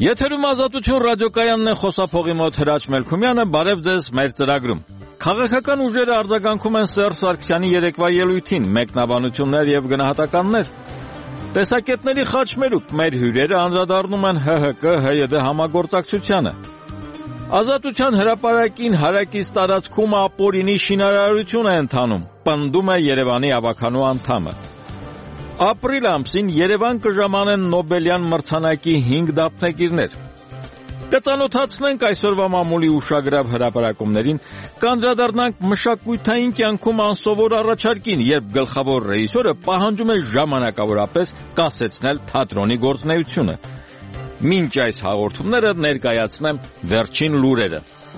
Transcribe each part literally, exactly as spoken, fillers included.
Եթերում Ազատություն ռադիոկայանն է, խոսափողի մոտ Հրաչ Մելքումյանը, բարև ձեզ մեր ծրագրում։ Քաղաքական ուժերը արձագանքում են Սերժ Սարգսյանի երեկվա ելույթին, մեկնաբանություններ եւ գնահատականներ։ Տեսակետների խաչմերուկ մեր հյուրերը անդրադառնում են Հ Հ Կ Հ Յ D համագործակցությանը։ Ազատության հրապարակին հարակից տարածքում ապօրինի շինարարություն է ընթանում, պնդում է Երևանի ավականու անդամը։ Ապրիլ ամսին Երևան կժամանեն Նոբելյան մրցանակի հինգ դափնեկիրներ։ Կծանոթացնենք այսօրվա մամուլի ուշագրավ հրապարակումներին, կանդրադառնանք մշակութային կյանքում անսովոր առաջարկին, երբ գլխավոր ռեժիսորը պահանջում է ժամանակավորապես կասեցնել թատրոնի գործունեությունը։ Մինչ այս հաղորդումները ներկայացնեմ վերջին լուրերը։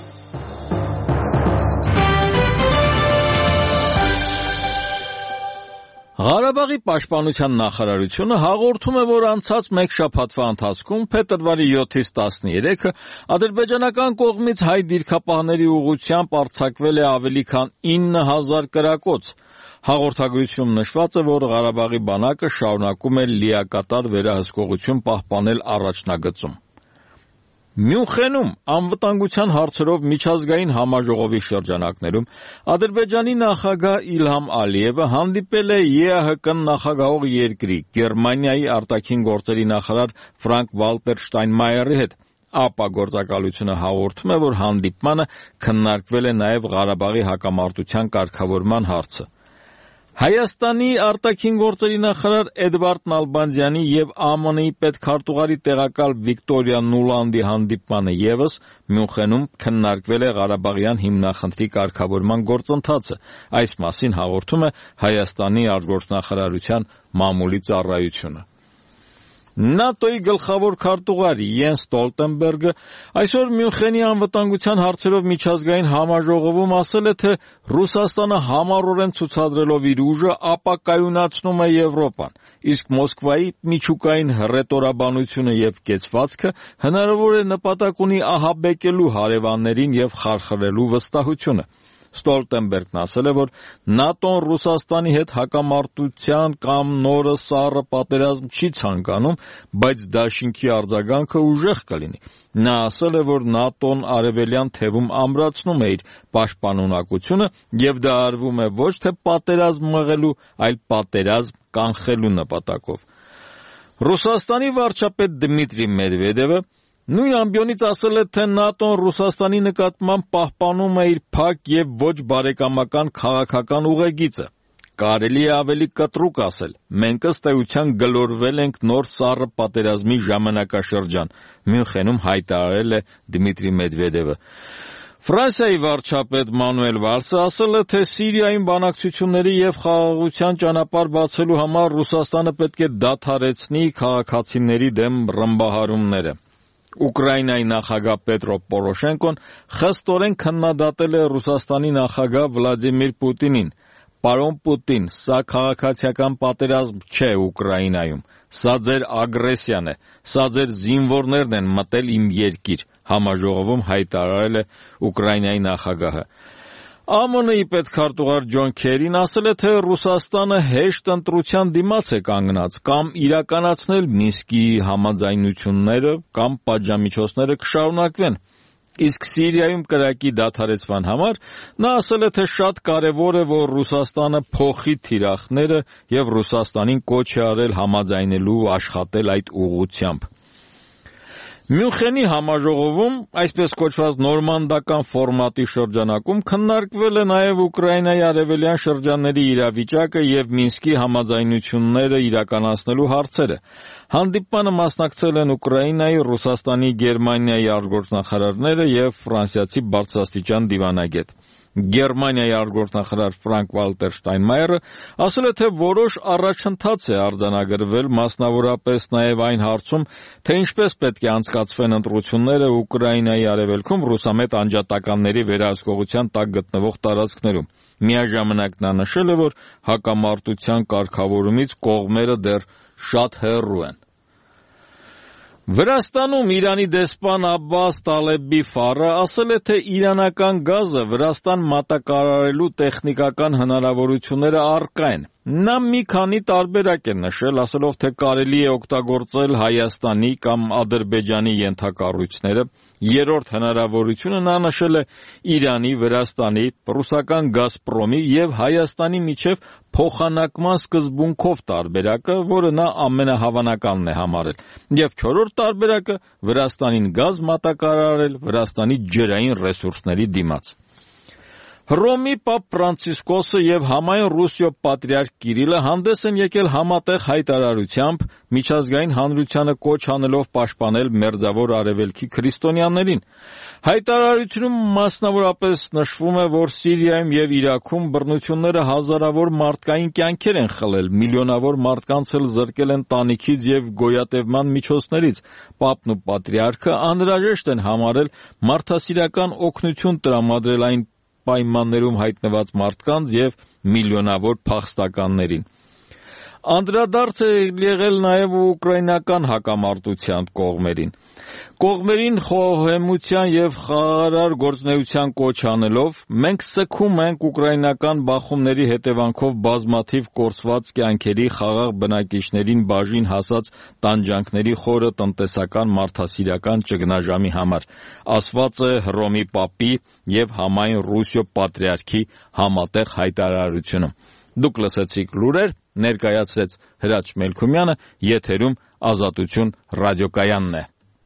Ղարաբաղի պաշտպանության նախարարությունը հաղորդում է, որ անցած մեկ շաբաթվա ընթացքում փետրվարի յոթից տասներեքը ադրբեջանական կողմից հայ դիրքապահների ուղղությամբ արձակվել է ավելի քան ինը հազար կրակոց։ Հաղորդագրությունում նշված է, որ Ղարաբաղի բանակը շարունակում է լիակատար վերահսկողություն պահպանել առաջնագծում։ Մյունխենում անվտանգության հարցերով միջազգային համաժողովի շրջանակներում Ադրբեջանի նախագահ Իլհամ Ալիևը հանդիպել է Է Ա Հ Կ նախագահող երկրի Գերմանիայի արտաքին գործերի նախարար Ֆրանկ Վալտեր Շտայնմայերի հետ։ ԱՊԱ գործակալությունը հաղորդում է, որ հանդիպմանը քննարկվել է նաև Ղարաբաղի հակամարտության կարգավորման հարցը։ Հայաստանի արտաքին գործերի նախարար Էդվարդ Նալբանդյանի եւ Ա Մ Ն-ի պետքարտուղարի տեղակալ Վիկտորիա Նուլանդի հանդիպմանը ևս Մյունխենում քննարկվել է Ղարաբաղյան հիմնախնդրի կարգավորման գործընթացը։ Այս մասին հաղորդում է Հայաստանի արտգործնախարարության մամուլի ծառայությունը։ ՆԱՏՕ-ի գլխավոր քարտուղար Յենս Ստոլտենբերգը այսօր Մյունխենի անվտանգության հարցերով միջազգային համաժողովում ասել է, թե Ռուսաստանը համառորեն ցուցադրելով իր ուժը ապակայունացնում է Եվրոպան, իսկ Մոսկվայի միջուկային հռետորաբանությունը եւ կեցվածքը հնարավոր է նպատակ ունի ահաբեկելու հարևաններին եւ խարխրելու վստահությունը։ Ստոլտենբերգն ասել է, որ ՆԱՏՕ-ն Ռուսաստանի հետ հակամարտության կամ նորը սառը պատերազմ չի ցանկանում, բայց դաշինքի արձագանքը ուժեղ կլինի։ Նա ասել է, որ ՆԱՏՕ-ն արևելյան թևում ամրացնում է իր պաշտպանունակությունը եւ դա արվում է ոչ թե պատերազմ մղելու, այլ պատերազմ կանխելու նպատակով։ Ռուսաստանի վարչապետ Դմիտրի Մեդվեդևը նույն ամբիոնից ասել է, թե ՆԱՏՕ-ն Ռուսաստանի նկատմամբ պահպանում է իր փակ եւ ոչ բարեկամական քաղաքական ուղեգիծը։ Կարելի է ավելի կտրուկ ասել. մենք ըստ էության գլորվել ենք նոր սառը պատերազմի ժամանակաշրջան, Մյունխենում հայտարարել է Դմիտրի Մեդվեդևը։ Ֆրանսիայի վարչապետ Մանուել Վալսը ասել է, թե Սիրիայում բանակցությունների եւ խաղաղության ճանապարհ բացելու համար Ռուսաստանը պետք է դադարեցնի քաղաքացիների դեմ ռմբահարումները։ Ուկրաինայի նախագահ Պետրո Պորոշենկոն խստորեն քննադատել է Ռուսաստանի նախագահ Վլադիմիր Պուտինին։ Պարոն Պուտին, սա քաղաքացիական պատերազմ չէ Ուկրաինայում, սա ձեր ագրեսիան է, սա ձեր զինվորներն են մտել իմ երկիր, համաժողովում հայտարարել է Ուկրաինայի նախագահը։ Ա Մ Ն-ի պետքարտուղար Ջոն Քերին ասել է, թե Ռուսաստանը հեշտ ընտրության դիմաց է կանգնած, կամ իրականացնել Մինսկի համաձայնությունները, կամ պատժամիջոցները կշարունակվեն։ Իսկ Սիրիայում կրակի դադարեցման համար նա ասել է, թե շատ կարևոր է, որ Ռուսաստանը փոխի թիրախները եւ Ռուսաստանին կոչ է արել համաձայնելու աշխատել այդ ուղղությամբ։ Մյունխենի համաժողովում, այսպես կոչված նորմանդական ֆորմատի շրջանակում քննարկվել է նաև Ուկրաինայի արևելյան շրջանների իրավիճակը եւ Մինսկի համաձայնությունները իրականացնելու հարցերը։ Հանդիպմանը մասնակցել են Ուկրաինայի, Ռուսաստանի, Գերմանիայի արտգործնախարարները եւ ֆրանսիացի բարձրաստիճան դիվանագետ։ Գերմանիայի արտգործնախարար Ֆրանկ Վալտեր Շտայնմայերը ասել է, թե որոշ առաջընթաց է արձանագրվել, մասնավորապես նաև այն հարցում, թե ինչպես պետք է անցկացվեն ընտրությունները Ուկրաինայի արևելքում ռուսամետ անջատականների վերահսկողության տակ գտնվող տարածքներում։ Միաժամանակ նա նշել է, որ հակամարտության կարգավորումից կողմերը դեռ շատ հեռու են։ Վրաստանում Իրանի դեսպան Աբբաս Տալեբի Ֆարը ասել է, թե իրանական գազը Վրաստան մատակարարելու տեխնիկական հնարավորությունները առկա են։ Նա մի քանի տարբերակ է նշել, ասելով, թե կարելի է օգտագործել Հայաստանի կամ Ադրբեջանի ենթակառույցները։ Երրորդ հնարավորությունը նա նշել է Իրանի, Վրաստանի, ռուսական Գազպրոմի և Հայաստանի միջև փոխանակման սկզբունքով տարբերակը, որը նա ամենահավանականն է համարել։ Եվ չորրորդ տարբերակը Վրաստանին գազ մատակարարել Վրաստանի ջրային ռեսուրսների դիմաց։ Հռոմի Պապ Ֆրանցիսկոսը և համայն Ռուսիո պատրիարք Կիրիլը հանդես են եկել համատեղ հայտարարությամբ, միջազգային հանրությանը կոչ անելով պաշտպանել Մերձավոր Արևելքի քրիստոնյաներին։ Հայտարարությունում մասնավորապես նշվում է, որ Սիրիայում և Իրաքում բռնությունները հազարավոր մարդկային կյանքեր են խլել, միլիոնավոր մարդկանց էլ զրկել են տանիքից և գոյատևման միջոցներից։ Պապն ու պատրիարքը անհրաժեշտ են համարել մարդասիրական օգնություն տրամադրել այն պայմաններում հայտնված մարդկանց և միլիոնավոր փախստականներին։ Անդրադարձ է եղել նաև ուկրաինական հակամարտության կողմերին։ Կողմերին խոհեմության և խաղաղարար գործունեության կոչ անելով, մենք սգում ենք ուկրաինական բախումների հետևանքով բազմաթիվ կորսված կյանքերի, խաղաղ բնակիչներին բաժին հասած տանջանքների խորը տնտեսական մարդասիրական ճգնաժամի համար, ասված է Հռոմի Պապի և համայն Ռուսիո պատրիարքի համատեղ հայտարարությունում։ Դուք լսեցիք լուրեր, ներկայացրեց Հրաչ Մելքումյանը, եթերում Ազատություն ռադիոկայանն է։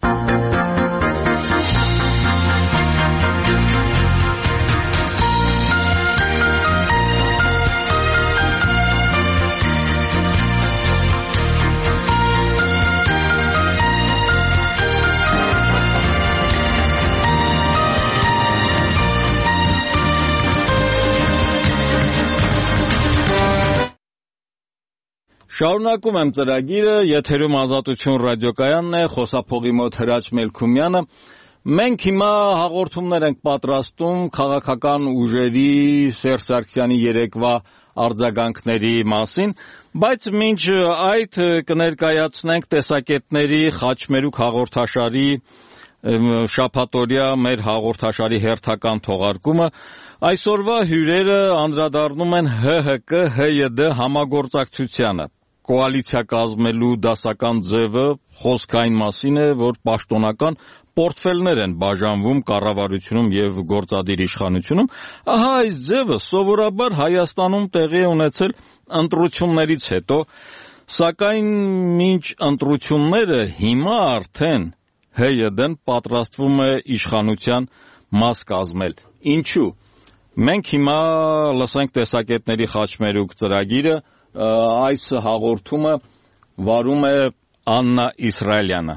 Շարունակում եմ ծրագիրը, եթերում Ազատություն ռադիոկայանն է, խոսափողի մոտ Հրաչ Մելքումյանը։ Մենք հիմա հաղորդումներ ենք պատրաստում քաղաքական ուժերի Սերժ Սարգսյանի երեկվա արձագանքների մասին, բայց մինչ այդ կներկայացնենք տեսակետների Խաչմերուկ հաղորդաշարի շաբաթօրյա մեր հաղորդաշարի հերթական թողարկումը։ Այսօրվա հյուրերը անդրադառնում են Հ Հ Կ Հ Յ Դ համագործակցությանը։ Կոալիցիա կազմելու դասական ձևը խոսքը այն մասին է, որ պաշտոնական պորտֆելներ են բաժանվում կառավարությունում և գործադիր իշխանությունում։ Ահա այս ձևը սովորաբար Հայաստանում տեղի է ունեցել ընտրություններից հետո, սակայն մինչ ընտրությունները հիմա արդեն Հ Յ Դ-ն պատրաստվում է իշխանության մաս կազմել։ Ինչու՞։ Մենք հիմա լսենք տեսակետների Խաչմերուկ ծրագիրը, այս հաղորդումը վարում է Աննա Իսրայելյանը։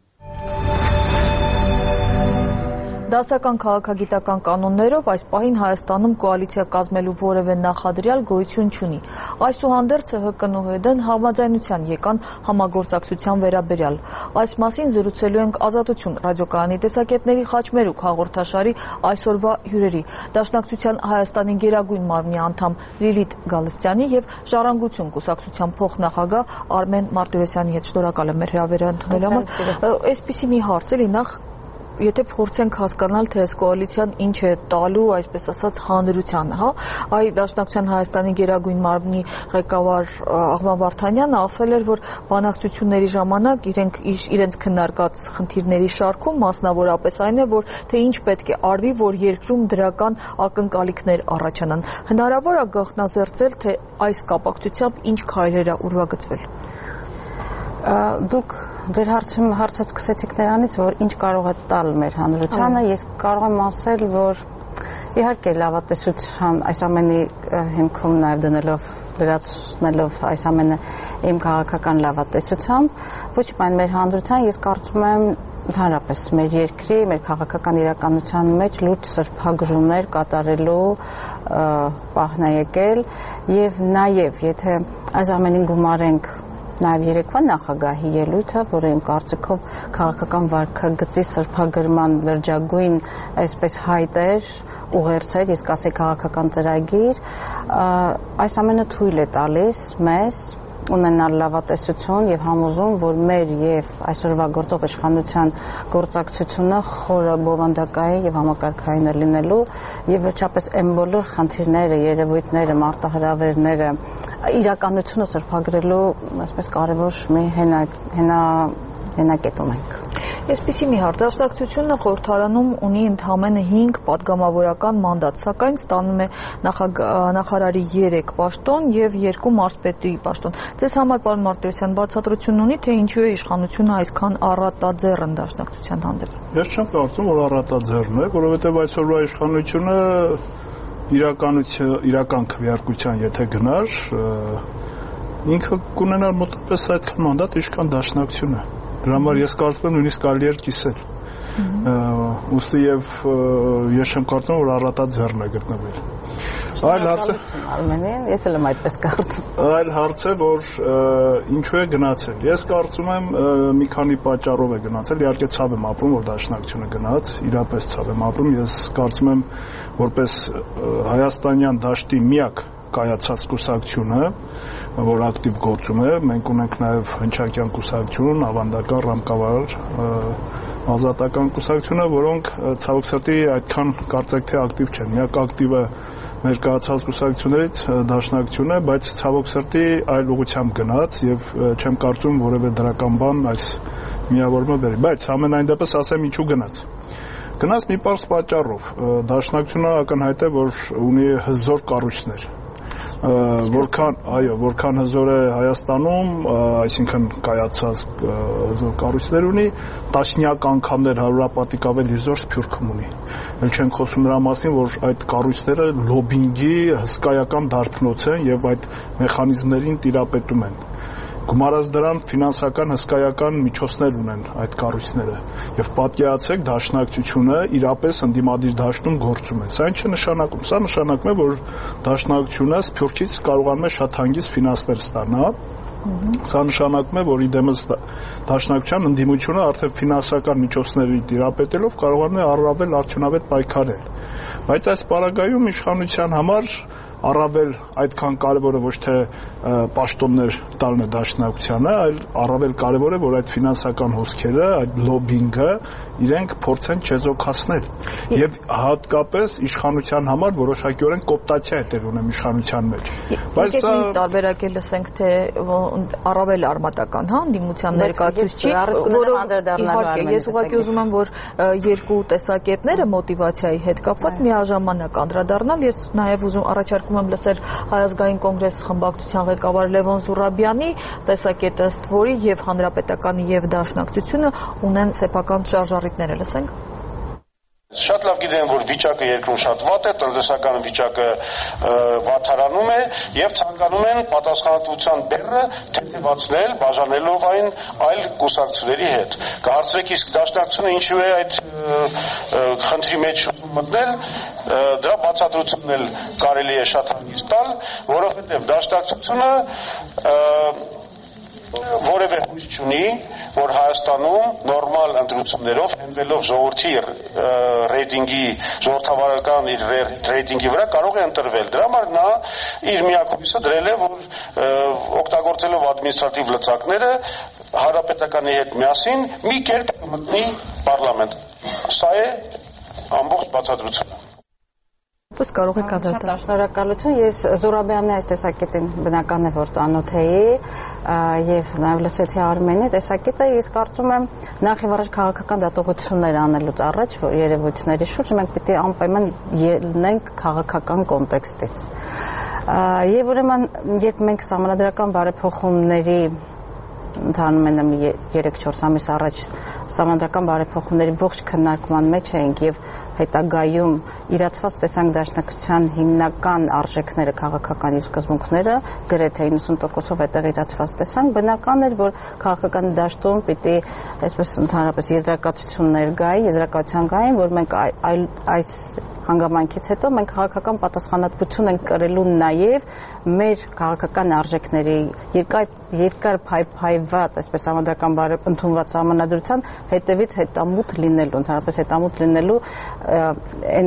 Դասական քաղաքագիտական կանոններով այս պահին Հայաստանում կոալիցիա կազմելու որևէ նախադրյալ գոյություն չունի։ Այսուհանդերձ Հ Հ Կ-ն ու Հ Յ Դ-ն համաձայնության եկան համագործակցության վերաբերյալ։ Այս մասին զրուցելու ենք Ազատություն ռադիոկայանի տեսակետների Խաչմերուկ հաղորդաշարի այսօրվա հյուրերի՝ Դաշնակցության Հայաստանի գերագույն մարմնի անդամ Լիլիթ Գալստյանի և Ժառանգություն կուսակցության փոխնախագահ Արմեն Մարտիրոսյանի հետ։ Շնորհակալ եմ մեր հրավերը ընդունելու համար։ Այսպիսի մի հարց էլի, նախ եթե փորձենք հասկանալ, թե այս կոալիցիան ինչ է տալու, այսպես ասած, հանրությանը, հա, այ Դաշնակցության Հայաստանի գերագույն մարմնի ղեկավար Աղբան Վարդանյանը ասել էր, որ բանակցությունների ժամանակ իրենք իրենց քննարկած խնդիրների շարքում մասնավորապես այն է, որ թե ինչ պետք է արվի, որ երկրում դրական ակնկալիքներ առաջանան։ Հնարավոր է գաղտնազերծել, թե այս կապակցությամբ ինչ քայլեր է ուրվագծվել։ Դուք ձեր հարցում հարցը սկսեցիք նրանից, որ ինչ կարող է տալ մեր հանրությանը, ես կարող եմ ասել, որ իհարկե լավատեսության այս ամենի հիմքում նաև դնելով, լրացնելով այս ամենը իմ քաղաքական լավատեսությամբ, ոչ միայն մեր հանրության, ես կարծում եմ ընդհանրապես մեր երկրի, մեր քաղաքական իրականության մեջ լուրջ սրբագրումներ կատարելու պահն է եկել եւ նաև եթե այս ամենին գումարենք նաև երեկվա նախագահի ելույթը, որը իմ կարծիքով քաղաքական վարքագծի սրբագրման լրջագույն այսպես հայտ էր, ուղերձեր, ես կասեի քաղաքական ծրագիր, այս ամենը թույլ է տալիս մեզ ունենալ լավատեսություն եւ համոզում, որ մեր եւ այսօրվա գործող իշխանության գործակցությունը խորը բովանդակային եւ համակարգային է լինելու եւ վերջապես այն բոլոր խնդիրները, երևույթները, մարտահրավերները իրականությունը սրբագրելու այսպես կարևոր մի հենա հենակետում ենք։ Այսպիսի մի հարց, դաշնակցությունը խորհրդարանում ունի ընդամենը հինգ պատգամավորական մանդատ, սակայն ստանում է նախարարի երեք պաշտոն եւ երկու մարզպետի պաշտոն։ Ձեզ համար, պարոն Մարտիրոսյան, բացատրություն ունի, թե ինչու է իշխանությունը այսքան առատաձեռն դաշնակցության հանդեպ։ Ես չեմ կարծում, որ առատաձեռն է, որովհետեւ այսօրվա իշխանությունը իրականություն, իրական քվեարկության եթե գնար, ինքը կունենար մոտավորապես այդքան մանդատ, ինչքան դաշնակցությունը։ Դրա համար ես կարծում եմ նույնիսկ կարելի էր կիսել։ Ուստի եւ ես չեմ կարծում, որ առատաձեռն է գտնվել։ Այլ հարցը Արմենին, ես էլ եմ այդպես կարծում։ Այլ հարցը, որ ինչու է գնացել։ Ես կարծում եմ մի քանի պատճառով է գնացել։ Իհարկե ցավ եմ ապրում, որ դաշնակցությունը գնաց, իրապես ցավ եմ ապրում։ Ես կարծում եմ, որպես հայաստանյան դաշտի միակ կայացած կուսակցությունը, որ ակտիվ գործում է, մենք ունենք նաև հնչակյան կուսակցություն, ավանդական ռամկավար ազատական կուսակցությունը, որոնք ցավոք սրտի այդքան կարծեք թե ակտիվ չեն։ Միակ ակտիվը մեր կայացած կուսակցություններից դաշնակցությունն է, բայց ցավոք սրտի այլ ուղղությամբ գնաց եւ չեմ կարծում որևէ դրական բան այս միավորումը բերի, բայց ամենայն դեպս ասեմ ինչու գնաց։ Գնաց մի պարզ պատճառով։ Դաշնակցությունը ակնհայտ է, որ ունի հզոր կառույցներ։ Որքան, այո, որքան հզոր է Հայաստանում, այսինքն կայացած հզոր կառույցներ ունի, տասնյակ անգամներ հարյուրապատիկ ավելի հզոր Սփյուռքում ունի։ Էլ չեն խոսում նրա մասին, որ այդ կառույցները լոբինգի հսկայական դարբնոց են եւ այդ մեխանիզմներին տիրապետում են։ Գումարած դրան ֆինանսական հսկայական միջոցներ ունեն այդ կառույցները եւ պատկերացրեք դաշնակցությունը իրապես ընդդիմադիր դաշտում գործում է։ Սա ինչ է նշանակում։ Սա նշանակում է, որ դաշնակցությունը Սփյուռքից կարողանում է շատ հանգիստ ֆինանսներ ստանալ։ Սա նշանակում է, որ իդեմս դաշնակցության ընդդիմությունը արդեն ֆինանսական միջոցների տիրապետելով կարողանում է առավել արդյունավետ պայքարել։ Բայց այս պարագայում իշխանության համար առավել այդքան կարևորը ոչ թե պաշտոններ տալն է դաշնակցությանը, այլ առավել կարևոր է, որ այդ ֆինանսական հոսքերը, այդ լոբինգը իրենք փորձեն չեզոքացնել։ Եվ հատկապես իշխանության համար որոշակիորեն կոպտացիա է տեղ ունեմ իշխանության մեջ։ Բայց սա տարբերակ է լսենք, թե առավել արմատական, հա, ընդդիմության ներկայացուցիչ, որը ես ուղղակի ուզում եմ, որ երկու տեսակետները մոտիվացիայի հետ կապված միաժամանակ անդրադառնալ։ Ես նաև ուզում առաջարկում եմ լսել Հայ ազգային կոնգրես խմբակցության ղեկավար Լևոն Զուրաբյանի տեսակետը, ըստ որի եւ Հանրապետականի եւ Դաշնակցությունը ունեն սեփական շարժառիթներ, լսենք։ Շատ լավ գիտեն, որ վիճակը երկրում շատ վատ է, տնտեսական վիճակը վատթարանում է եւ ցանկանում են պատասխանատվության բեռը թեթևացնել, բաժանելով այն այլ կուսակցությունների հետ։ Կհարցրեք, իսկ դաշնակցությունը ինչու է այդ խնդրի մեջ մտնել, դրա բացատրությունն էլ կարելի է շատ հանգիստ տալ, որովհետեւ դաշնակցությունը որևէ հույս չունի, որ Հայաստանում նորմալ ընտրություններով հենվելով ժողովրդի ռեյտինգի, ժողովրդավարական իր ռեյտինգի վրա կարող է ընտրվել։ Դրա համար նա իր միակ հույսը դրել է, որ օգտագործելով ադմինիստրատիվ լծակները Հանրապետականի հետ միասին մի կերպ մտնի պարլամենտ։ Սա է ամբողջ բացատրությունը։ Պես կարող եք անդրադառնալ։ Շնորհակալություն։ Ես Զուրաբյանի այս տեսակետին բնական է, որ ծանոթ էի եւ նաեւ լսեցի Արմենի տեսակետը։ Ես կարծում եմ նախ եւ առաջ քաղաքական դատողություններ անելուց առաջ, որ երևույթների շուրջ մենք պիտի անպայման ելնենք քաղաքական կոնտեքստից։ Եվ ուրեմն, երբ մենք սահմանադրական բարեփոխումների ընթանում են երեք-չորս ամիս առաջ սահմանադրական բարեփոխումների ողջ քննարկման մեջ էինք եւ հետագայում իրացված տեսանք դաշնակցության հիմնական արժեքները, քաղաքական իր սկզբունքները գրեթե իննսուն տոկոսով այդտեղ իրացված տեսանք, բնական էր, որ քաղաքական դաշտում պիտի այսպես ընդհանրապես եզրակացություններ գային, եզրակացության գային, որ մենք այս հանգամանքից հետո մենք քաղաքական պատասխանատվություն ենք կրելու նաև մեր քաղաքական արժեքների երկար երկար փայփայված, այսպես համադրական ընդունված համանadrության հետևից հետամուտ լինելու, ընդհանրապես հետամուտ լինելու այն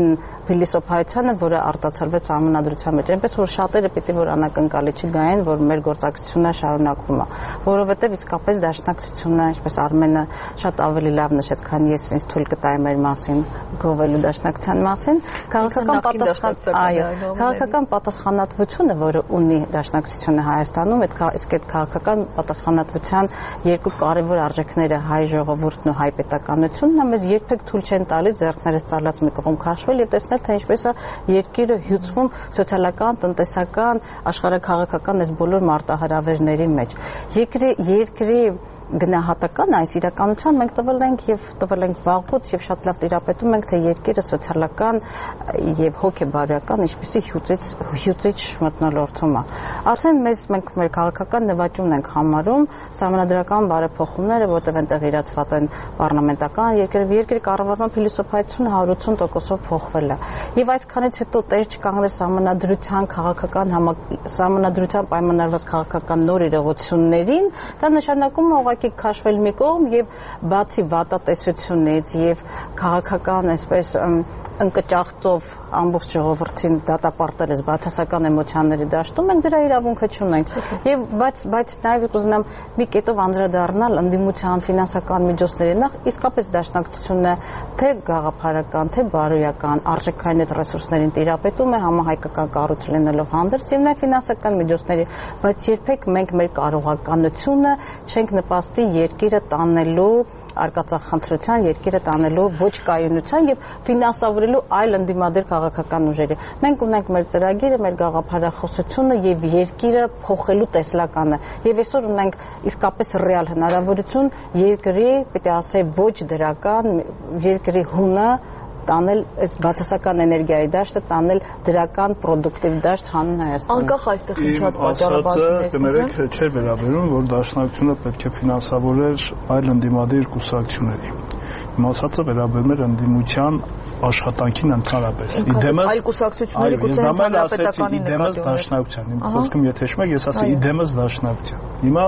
փիլիսոփայությանը, որը արտացոլվեց համանadrության մեջ, այնպես որ շատերը պիտի որ անակնկալի չգային, որ մեր գործակցությունը շարունակվում է, որովհետև իսկապես դաշնակցությունը, ինչպես Արմենը շատ ավելի լավ նշեց, քան ես ինձ թույլ կտայի մեր մասին գովելու դաշնակցության մասին, քաղաքական պատասխան, այո, քաղաքական պատասխանատվությունը, որը ունի դաշնակցությունը Հայաստանում, այդ իսկ այդ քաղաքական պատասխանատվության երկու կարևոր արժեքները հայ ժողովուրդն ու հայ պետականությունն մեզ երբեք թույլ չեն տալիս ձեռքներս ծալած մի կողմ քաշվել եւ տեսնել թե ինչպես է երկիրը հյուծվում սոցիալական, տնտեսական, աշխարհաքաղաքական այս բոլոր մարտահրավերների մեջ։ Երկրի երկրի գնահատական այս իրականության մենք տվել ենք եւ տվել ենք վաղուց եւ շատ լավ տիրապետում ենք թե երկիրը սոցիալական եւ հոգեբարոյական ինչպեսի հյուծից հյուծիչ մթնոլորտում է արդեն մեզ մենք մեր քաղաքական նվաճումն ենք համարում սահմանադրական բարեփոխումները որտեղ այնտեղ իրացված են պարլամենտական երկրի երկրի կառավարման փիլիսոփայությունը one hundred eighty տոկոսով փոխվել է եւ այսքանից հետո տեր չկանգնել սահմանադրության քաղաքական սահմանադրության պայմանավորված քաղաքական նոր իրողություններին դա նշանակում է քաշվել մի կողմ եւ բացի վատատեսությունից եւ քաղաքական այսպես ընկճախտով ամբողջ ժողովրդին դատապարտել ես բացասական էմոցիաների դաշտում մենք դրա իրավունքը չունենք եւ բայց բայց նաեւ կուզենամ մի կետով անդրադառնալ ընդդիմության ֆինանսական միջոցների նախ իսկապես դաշնակցությունը թե գաղափարական թե բարոյական արժեքային այդ ռեսուրսներին տիրապետում է համահայկական կառույց լինելով հանդերձ եւ նաեւ ֆինանսական միջոցների բայց երբեք մենք մեր կարողականությունը չենք նպաստի երկիրը տանելու արկածախնդրության երկիրը տանելու ոչ կայունության եւ ֆինանսավորելու այլ ընդդիմադիր քաղաքական ուժերի։ Մենք ունենք մեր ծրագիրը, մեր գաղափարախոսությունը եւ երկիրը փոխելու տեսլականը։ Եվ այսօր ունենք իսկապես ռեալ հնարավորություն երկրի, պիտի ասեի, ոչ դրական երկրի հունը տանել այս բացասական էներգիայի դաշտը տանել դրական պրոդուկտիվ դաշտ հանուն Հայաստանի։ Անկախ այստեղ ինչած պատճառաբանություններից կներեք չէ վերաբերում, որ դաշնակցությունը պետք է ֆինանսավորեր այլ ընդդիմադիր կուսակցությունների։ Իմ ասածը վերաբերում էր ընդդիմության աշխատանքին ընդհանրապես։ Իդեմս այլ կուսակցությունների գուցե հանրապետականի իդեմս դաշնակցության։ Իմ խոսքում եթե հիշում եք, ես ասացի իդեմս դաշնակցության։ Հիմա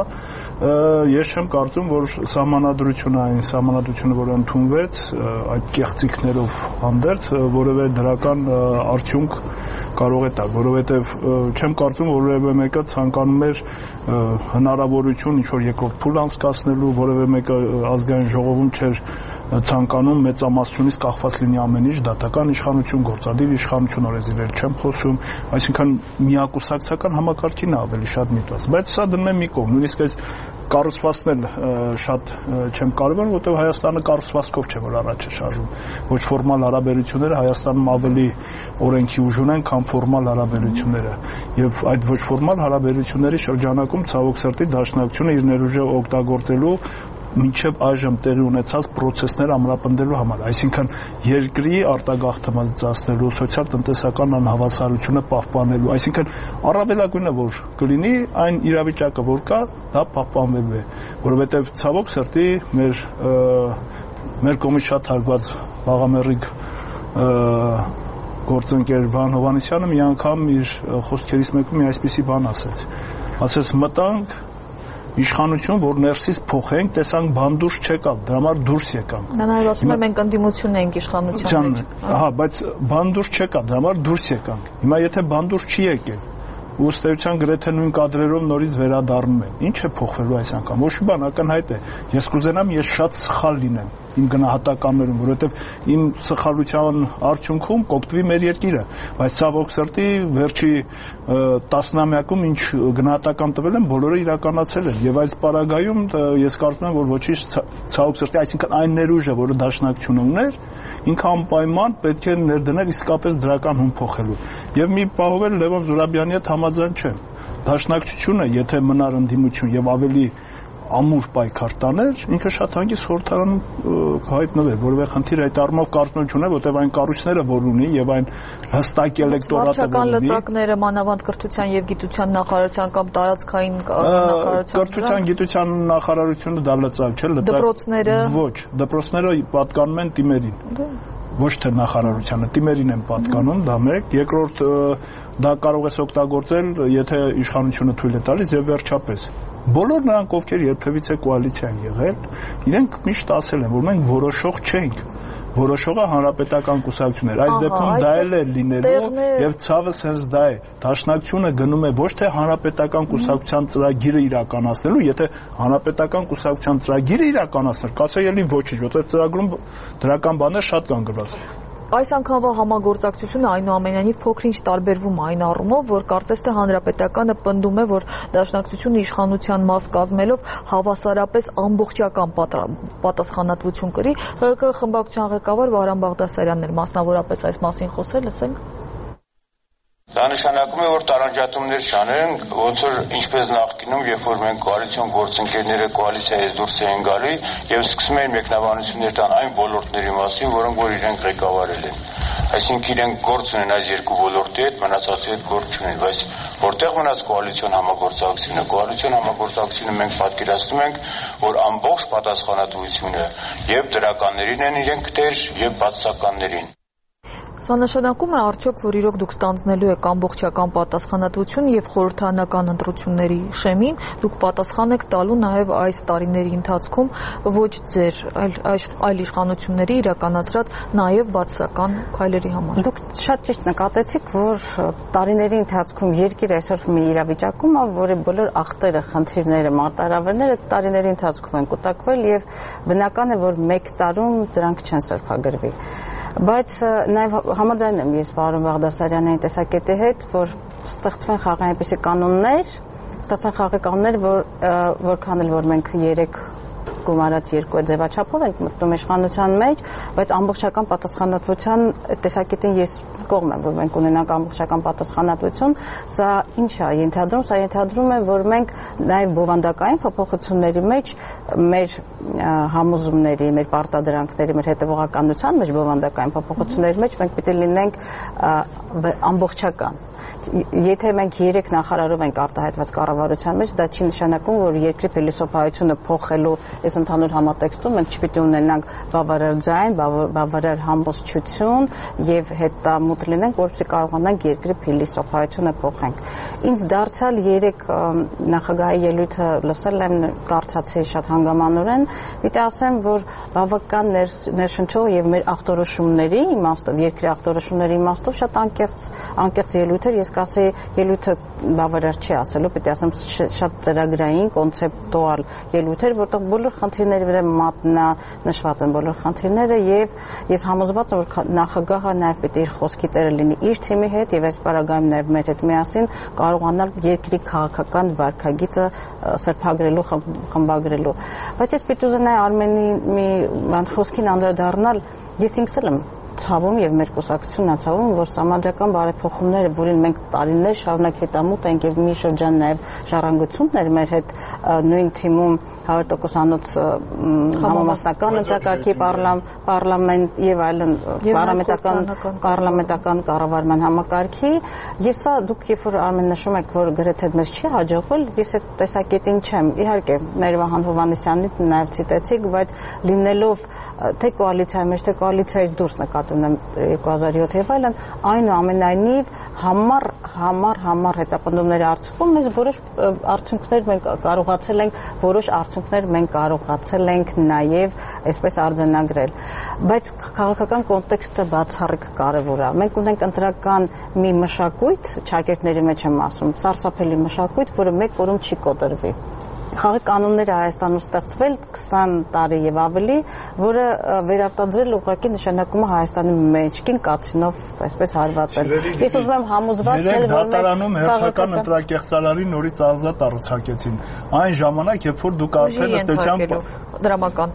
ես չեմ կարծում, որ սահմանադրությունը, այն սահմանադրությունը, որը ընդունվեց, այդ կեղծիքներով հանդերձ որևէ դրական արդյունք կարող է տալ, որովհետև չեմ կարծում, որ որևէ մեկը ցանկանում էր հնարավորություն ինչ-որ երկրորդ փուլ անցկացնելու, որևէ մեկը ազգային ժողովում չէր ցանկանում մեծամասնությունից կախված լինի ամեն ինչ, դատական իշխանություն, գործադիր իշխանություն, օրենսդիրեր չեմ խոսում, այսինքն միակուսակցական համակարգին է ավելի շատ միտված, բայց սա դնում է մի կողմ, նույնիսկ այս կառուցվածքն էլ շատ չեմ կարևորում, որտեղ Հայաստանը կառուցվածքով չէ, որ առաջ է շարժում, ոչ ֆորմալ հարաբերությունները Հայաստանում ավելի օրենքի ուժ ունեն, քան ֆորմալ հարաբերությունները, եւ այդ ոչ ֆորմալ հարաբերությունների շրջանակում ցավոք սրտի դաշնակցությունը իր ներուժը օգտագործելու մինչև այժմ տեղի ունեցած process-ները ամրապնդելու համար, այսինքն երկրի արտագաղթվածացնելու, սոցիալ-տնտեսական անհավասարությունը պահպանելու, այսինքն առավելագույնը որ կլինի այն իրավիճակը, որ կա, դա պահպանվելու է, որովհետև ցավոք սրտի մեր մեր կողմից շատ հարգված Վաղամերիկ գործընկեր Վան Հովհաննիսյանը մի անգամ իր խոսքերից մեկում մի այսպիսի բան ասեց, ասեց մտանք իշխանություն, որ ներսից փոխենք, տեսանք բան դուրս չեկավ, դրա համար դուրս եկանք։ Նա նաև ասում է մենք ընդդիմություն ենք իշխանության մեջ։ Ահա, բայց բան դուրս չեկավ, դրա համար դուրս եկանք։ Հիմա եթե բան դուրս չի եկել, ու ըստ էության գրեթե նույն կադրերով նորից վերադառնում են։ Ինչ է փոխվելու այս անգամ։ Ոչ մի բան ակնհայտ է։ Ես կուզենամ ես շատ սխալ լինեմ իմ գնահատականներում, որովհետև իմ սխալության արդյունքում կոպտվի մեր երկիրը, բայց ցավոք սրտի վերջի տասնամյակում ինչ գնահատական տվել են, բոլորը իրականացել են, եւ այս պարագայում ես կարծում եմ, որ ոչինչ ցավոք սրտի, այսինքն այն ներուժը, որը դաշնակցությունը ուներ, ինքը անպայման պետք է ներդնել իսկապես դրական հում փոխելու։ Եվ մի պահով էլ Լևոն Զուրաբյանի հետ համաձայն չեմ։ Դաշնակցությունը, եթե մնար ընդդիմություն եւ ավելի ամուր պայքար տաներ, ինքը շատ հանգիստ խորհրդարանում հայտնվեր, որովհետև խնդիրը այդ առումով կարծում չունի, որովհետև այն կառույցները, որ ունի եւ այն հստակ էլեկտորատը որ ունի, լծակները մանավանդ կրթության եւ գիտության նախարարության կամ տարածքային նախարարության կրթության գիտության նախարարությունը դա լծակ չէ, լծակ դպրոցները ոչ, դպրոցները պատկանում են տիմերին ոչ թե նախարարությանը, տիմերին են պատկանում, դա մեկ, երկրորդ դա կարող ես օգտագործել, եթե իշխանությունը թույլ է տալիս եւ վերջապես բոլոր նրանք, ովքեր երբևիցե կոալիցիա են եղել, իրենք միշտ ասել են, որ մենք որոշող չենք, որոշողը հանրապետական կուսակցությունն էր։ Այս դեպքում դա էլ է լինելու եւ ցավը հենց դա է։ Դաշնակցությունը գնում է ոչ թե հանրապետական կուսակցության ծրագիրը իրականացնելու, եթե հանրապետական կուսակցության ծրագիրը իրականացներ, կասեի ելի ոչինչ, որտեղ ծրագրում դրական բաներ շատ կան գրված։ Այս անգամվա համագործակցությունը այնուամենայնիվ փոքր-ինչ տարբերվում է այն առումով, որ կարծես թե հանրապետականը պնդում է, որ դաշնակցությունը իշխանության մաս կազմելով հավասարապես ամբողջական պատասխանատվություն կրի։ ՀՀԿ խմբակցության ղեկավար Վահրամ Բաղդասարյանն էր մասնավորապես այս մասին խոսել, լսենք։ Դա նշանակում է, որ տարանջատումներ չանեն, ոնց որ ինչպես նախկինում, երբ որ մենք կոալիցիոն գործընկերները կոալիցիայից դուրս էին գալի եւ սկսում էին մեկնաբանություններ տան այն ոլորտների մասին, որոնք որ իրենք ղեկավարել են։ Այսինքն իրենք գործ ունեն այս երկու ոլորտի հետ, մնացածի հետ գործ չունեն, բայց որտեղ մնաց կոալիցիոն համագործակցությունը, կոալիցիոն համագործակցությունը մենք պատկերացնում ենք, որ ամբողջ պատասխանատվությունը եւ դրականներին են իրենք դեր եւ բացասականներին։ Սա նշանակում է արդյոք, որ իրոք դուք ստանձնելու եք ամբողջական պատասխանատվություն եւ խորհրդարանական ընտրությունների շեմին, դուք պատասխան եք տալու նաեւ այս տարիների ընթացքում ոչ ձեր, այլ այլ իշխանությունների իրականացրած նաեւ բացասական քայլերի համար։ Դուք շատ ճիշտ նկատեցիք, որ տարիների ընթացքում երկիրը այսօր մի իրավիճակում է, որի բոլոր ախտերը, խնդիրները, մարտահրավերները տարիների ընթացքում են կուտակվել եւ բնական է, որ մեկ տարում դրանք չեն սրբագրվի։ Բայց նաև համաձայն եմ ես պարոն Բաղդասարյանի տեսակետի հետ, որ ստեղծվեն խաղի այնպիսի կանոններ, ստեղծվեն խաղի կանոններ, որ որքան էլ որ մենք երեք գումարած երկու ձևաչափով ենք մտնում իշխանության մեջ, բայց ամբողջական պատասխանատվության տեսակետին ես կողմ եմ, որ մենք ունենանք ամբողջական պատասխանատվություն, սա ինչ է ենթադրում, սա ենթադրում է, որ մենք նաև բովանդակային փոփոխությունների մեջ մեր համոզումների, մեր պարտադրանքների, մեր հետևողականության մեջ բովանդակային փոփոխությունների մեջ մենք պիտի լինենք ամբողջական։ Եթե մենք երեք նախարարով ենք արտահայտված կառավարության մեջ, դա չի նշանակում, որ երկրի փիլիսոփայությունը փոխելու այս ընդհանուր համատեքստում մենք չպիտի ունենանք բավարար ձայն, բավարար համոզչություն եւ հետամուտ լինենք, որպեսզի կարողանանք երկրի փիլիսոփայությունը փոխենք։ Ինձ դարձյալ երեք նախագահի ելույթը լսել եմ, կարդացի շատ հանգամանորեն, պիտի ասեմ, որ բավական ներշնչող եւ մեր ախտորոշումների իմաստով, երկրի ախտորոշումների իմաստով շատ անկեղծ անկեղծ ելույթ էր, ես կասեի ելույթը բավարար չի ասելու, պիտի ասեմ շատ ծրագրային, կոնցեպտուալ ելույթ էր, որտեղ բոլոր խնդիրների վրա մատնանշված են բոլոր խնդիրները եւ ես համոզված եմ, որ նախագահը նաեւ պիտի իր խոսքի տերը լինի իր թիմի հետ եւ այս պարագայում նաեւ մեր հետ միասին կարողանալ երկրի քաղաքական վարքագիծը սրբագրելու, խմբագրելու։ Բայց ես պիտի ուզենայի Արմենի մի խոսքին անդրադառնալ, ես ինքս եմ ցավում եւ մեր կուսակցությունն է ցավում, որ համաձայնական բարեփոխումները, որին մենք տարիներ շարունակ հետամուտ ենք եւ մի շրջան նաեւ ժառանգություններ մեր հետ նույն թիմում հարյուր տոկոսանոց համամասնական ընտրակարգի պարլամենտ եւ այլն պարլամենտական պարլամենտական կառավարման համակարգի, ես սա դուք երբ որ Արմեն նշում եք, որ գրեթե մեզ չի հաջողվել, ես այդ տեսակետին չեմ։ Իհարկե մեր Վահան Հովհաննիսյանին նաեւ ցիտեցիք, բայց լինելով թե կոալիցիայի մեջ, թե կոալիցիայից դուրս նկատում եմ երկու հազար յոթ եւ այլն, այնուամենայնիվ համառ համառ համառ հետապնդումների արդյունքում մենք որոշ արդյունքներ մենք կարողացել ենք, որոշ արդյունքներ մենք կարողացել ենք նաեւ այսպես արձանագրել։ Բայց քաղաքական կոնտեքստը բացառիկ կարեւոր է։ Մենք ունենք ընտրական մի մշակույթ, ճակերտների մեջ եմ ասում, սարսափելի մշակույթ, որը մեկ օրում չի կոտրվի։ Խաղի կանոնները Հայաստանում ստեղծվել քսան տարի եւ ավելի, որը վերարտադրել ուղղակի նշանակում է Հայաստանի մեջքին կացինով այսպես հարվածել։ Ես ուզում եմ համոզված լինել, որ դատարանում հերթական ընտրակեղծարարի նորից ազատ առցակեցին։ Այն ժամանակ, երբ որ դուք արդեն ըստեյությամբ դրամական։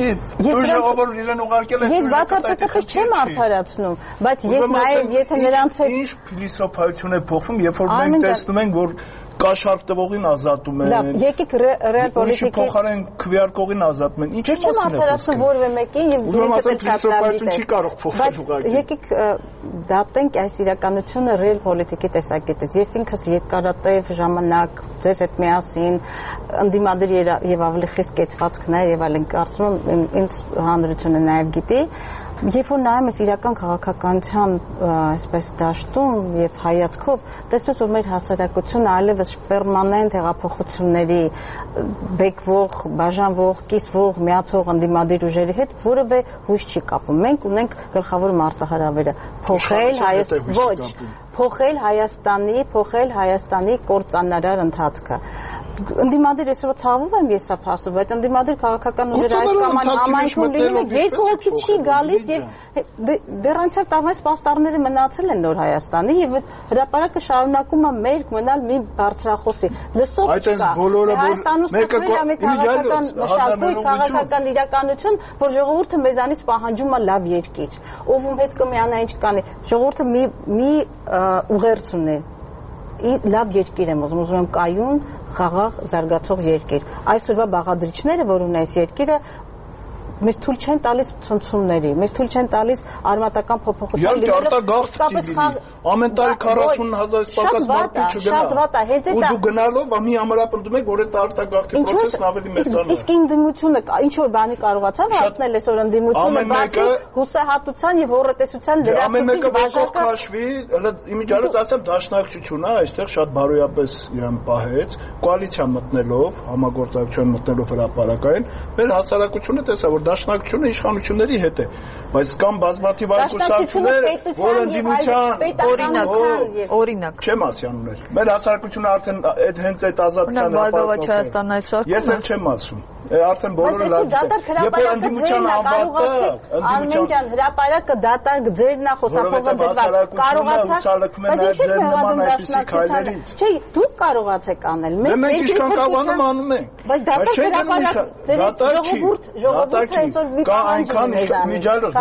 Ես ժողովուրդ իրեն ուղարկել են։ Ես բացարձակապես չեմ արդարացնում, բայց ես նաեւ եթե նրանց հետ ինչ փիլիսոփայություն է փոխվում, երբ որ մենք տեսնում ենք, որ կաշառք տվողին ազատում են։ Լավ, եկեք ռեալ պոլիտիկի փոխարեն քվեարկողին ազատում են։ Ինչի՞ մասին է։ Ես չեմ արդարացնում որևէ մեկին եւ դուք շատ լավ եք։ Չի կարող փոխել ուղղակի։ Բայց եկեք դատենք այս իրականությունը ռեալ պոլիտիկի տեսակետից։ Ես ինքս երկարատև ժամանակ ձեզ հետ միասին ընդդիմադիր եւ ավելի խիստ կեցվածքներ եւ այլն կարծում եմ ինձ հանրությունը նաեւ գիտի, Երբ որ նայում ես իրական քաղաքականության այսպես դաշտում եւ հայացքով, տեսնում որ մեր հասարակությունը այլևս պերմանենտ հեղափոխությունների բեկվող, բաժանվող, կիսվող, միացող ընդդիմադիր ուժերի հետ որևէ հույս չի կապում։ Մենք ունենք գլխավոր մարտահրավերը փոխել Հայաստան, ոչ, փոխել Հայաստանի, փոխել Հայաստանի կործանարար ընթացքը։ Ընդդիմադիր այսօր ցավում եմ ես սա փաստում, բայց ընդդիմադիր քաղաքական ուժերը այս կամ այն համայնքում լինում է, երկու հոգի չի գալիս եւ դեռ անցյալ տարվա պաստառները մնացել են նոր Հայաստանի եւ հրապարակը շարունակում է մերկ մնալ մի բարձրախոսի։ Լսող չկա։ Հայաստանում ստեղծվել է քաղաքական մշակույթ, քաղաքական իրականություն, որ ժողովուրդը մեզանից պահանջում է լավ երկիր, ով ում հետ կմիանա ինչ կանի։ Ժողովուրդը մի մի ուղերձ ունի։ Լավ երկիր եմ ուզում, ուզում եմ կայուն, խաղաղ, զարգացող երկիր։ Այսօրվա բաղադրիչները, որ ունեն այս երկիրը, մեզ թույլ չեն տալիս ցնցումների, մեզ թույլ չեն տալիս արմատական փոփոխության լինելը։ Ամեն տարի քառասուն հազարից պակաս մարդու չգնա։ Շատ վատ է, հենց այդ։ Ու դու գնալով մի համարապնդում եք, որ այդ արտագաղթի process-ն ավելի մեծանա։ Իսկ ընդդիմությունը ինչ որ բանի կարողացավ հասնել այսօր ընդդիմությունը բացի հուսահատության եւ հոռետեսության լրացուցիչ ամեն մեկը ոսող քաշվի, իմիջիալից ասեմ դաշնակցությունը այստեղ շատ բարոյապես իրան պահեց, կոալիցիա մտնելով, համագործակցություն մտնելով հրապարակային, մեր հասարակությունը տեսա որ դաշնակցությունը իշխանությունների հետ է, բայց կամ բազմաթիվ այլ կուսակցություններ, որ ընդդիմության օրինակ չեմ ասյանուներ։ Մեր հասարակությունը արդեն այդ հենց այդ ազատության հրապարակը ես էլ չեմ ասում։ Արդեն բոլորը լավ գիտեն։ Երբ որ ընդդիմության անվատը, Արմեն ջան, հրապարակը դատարկ ձերն է խոսափողը դրված։ Կարողացաք, բայց ինչի՞ նման այսպիսի քայլերից։ Չէ, դուք կարողացեք անել։ Մենք ինչքան կարողանում անում ենք։ Բայց դատարկ հրապարակ, ժողովուրդ, ժողովուրդը այսօր մի այնքան միջալոց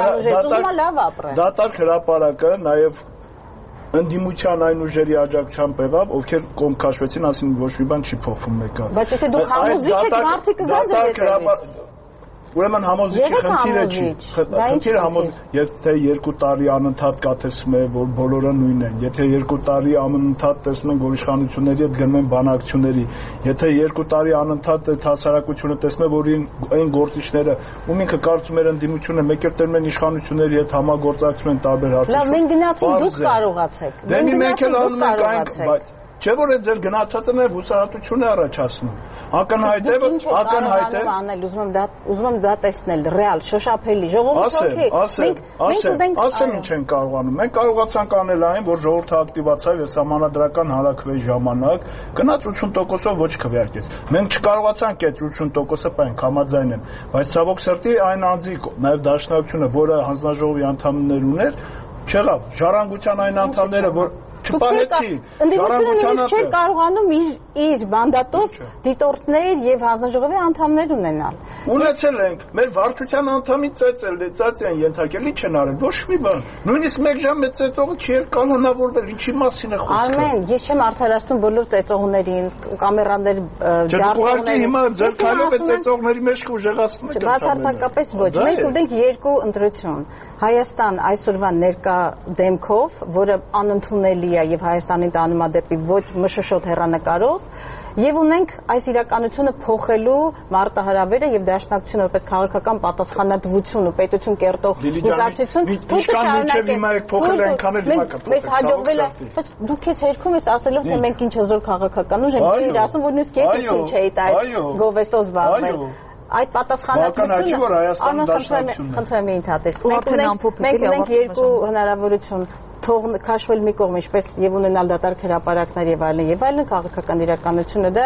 դատարկ դատարկ հրապարակը նաև ընդդիմության այն ուժերի աջակցությամբ եղավ, ովքեր կողմ քաշվեցին, ասին ոչ մի բան չի փոխվում մեկը։ Բայց եթե դուք համոզիչ եք, մարդիկ կգան ձեր հետևից։ Ուրեմն համոզիչի խնդիրը չի։ Խնդիրը համոզ, եթե երկու տարի անընդհատ կաթեցնում է, որ բոլորը նույնն են, եթե երկու տարի անընդհատ տեսնում են, որ իշխանությունների հետ գնում են բանակցությունների, եթե երկու տարի անընդհատ այդ հասարակությունը տեսնում է, որ այն գործիչները, ում ինքը կարծում էր ընդդիմությունը, մեկ էլ տերում են իշխանությունների հետ համագործակցում են տարբեր հարցերում։ Լավ, մենք գնացինք, դուք կարողացեք։ Դե մենք էլ անում ենք այն, բայց չէ՞ որ այդ ձեր գնացածը նաև հուսահատություն է առաջացնում։ Ակնհայտ է, ակնհայտ է։ Ուզում եմ դա, ուզում եմ դա տեսնել, ռեալ, շոշափելի, ժողովուրդը օքեյ։ Ասեմ, ասեմ, ասեմ ինչ են կարողանում։ Մենք կարողացանք անել այն, որ ժողովուրդը ակտիվացավ եւ սահմանադրական հանրաքվեի ժամանակ գնաց ութսուն տոկոսով ոչ քվեարկեց։ Մենք չկարողացանք այդ ութսուն տոկոսը պահենք, համաձայն եմ, բայց ցավոք սրտի այն անձի նաև դաշնակցությունը, որը հանձնաժողովի անդամներ ուներ, չեղավ։ Ժառանգության այն անդամները, որ չպահեցի։ Ընդդիմությունը չէր կարողանում իր իր մանդատով դիտորդներ եւ հանձնաժողովի անդամներ ունենալ։ Ունեցել ենք, մեր վարչության անդամի ծեծել, ծածի են ենթարկել, ինչ են արել, ոչ մի բան։ Նույնիսկ մեկ ժամ այդ ծեծողը չի էլ կանոնավորվել, ինչի մասին է խոսքը։ Արմեն, ես չեմ արդարացնում բոլոր ծեծողներին, կամերաներ ջարդողներ։ Հիմա ձեր քայլով այդ ծեծողների մեջ կուժեղացնում եք։ Բացարձակապես ոչ։ Մենք ունենք երկու ընտրություն։ Հայաստան այսօրվա ներկա դեմքով, որը անընդունելի է եւ Հայաստանին տանում է դեպի ոչ մշշոտ հեռանկարով, եւ ունենք այս իրականությունը փոխելու մարտահրավերը եւ դաշնակցությունը որպես քաղաքական պատասխանատվություն ու պետություն կերտող կուսակցություն։ Ինչքան մինչեւ հիմա եք փոխել այնքան էլ հիմա կփոխեք։ Մեզ հաջողվել է, բայց դուք քեզ հերքում ես ասելով թե մենք ինչ հզոր քաղաքական ուժ ենք, իր ասում որ նույնիսկ ես ինչ չէի այդ գովեստով զբաղվել։ Այդ պատասխանատվությունը Հայաստանում դաշնակցությունն է։ Խնդրեմ ինքնատես։ Մենք ունենք երկու հնարավորություն թող քաշվել մի կողմ, ինչպես եւ ունենալ դատարկ հրապարակներ եւ այլն եւ այլն քաղաքական իրականությունը դա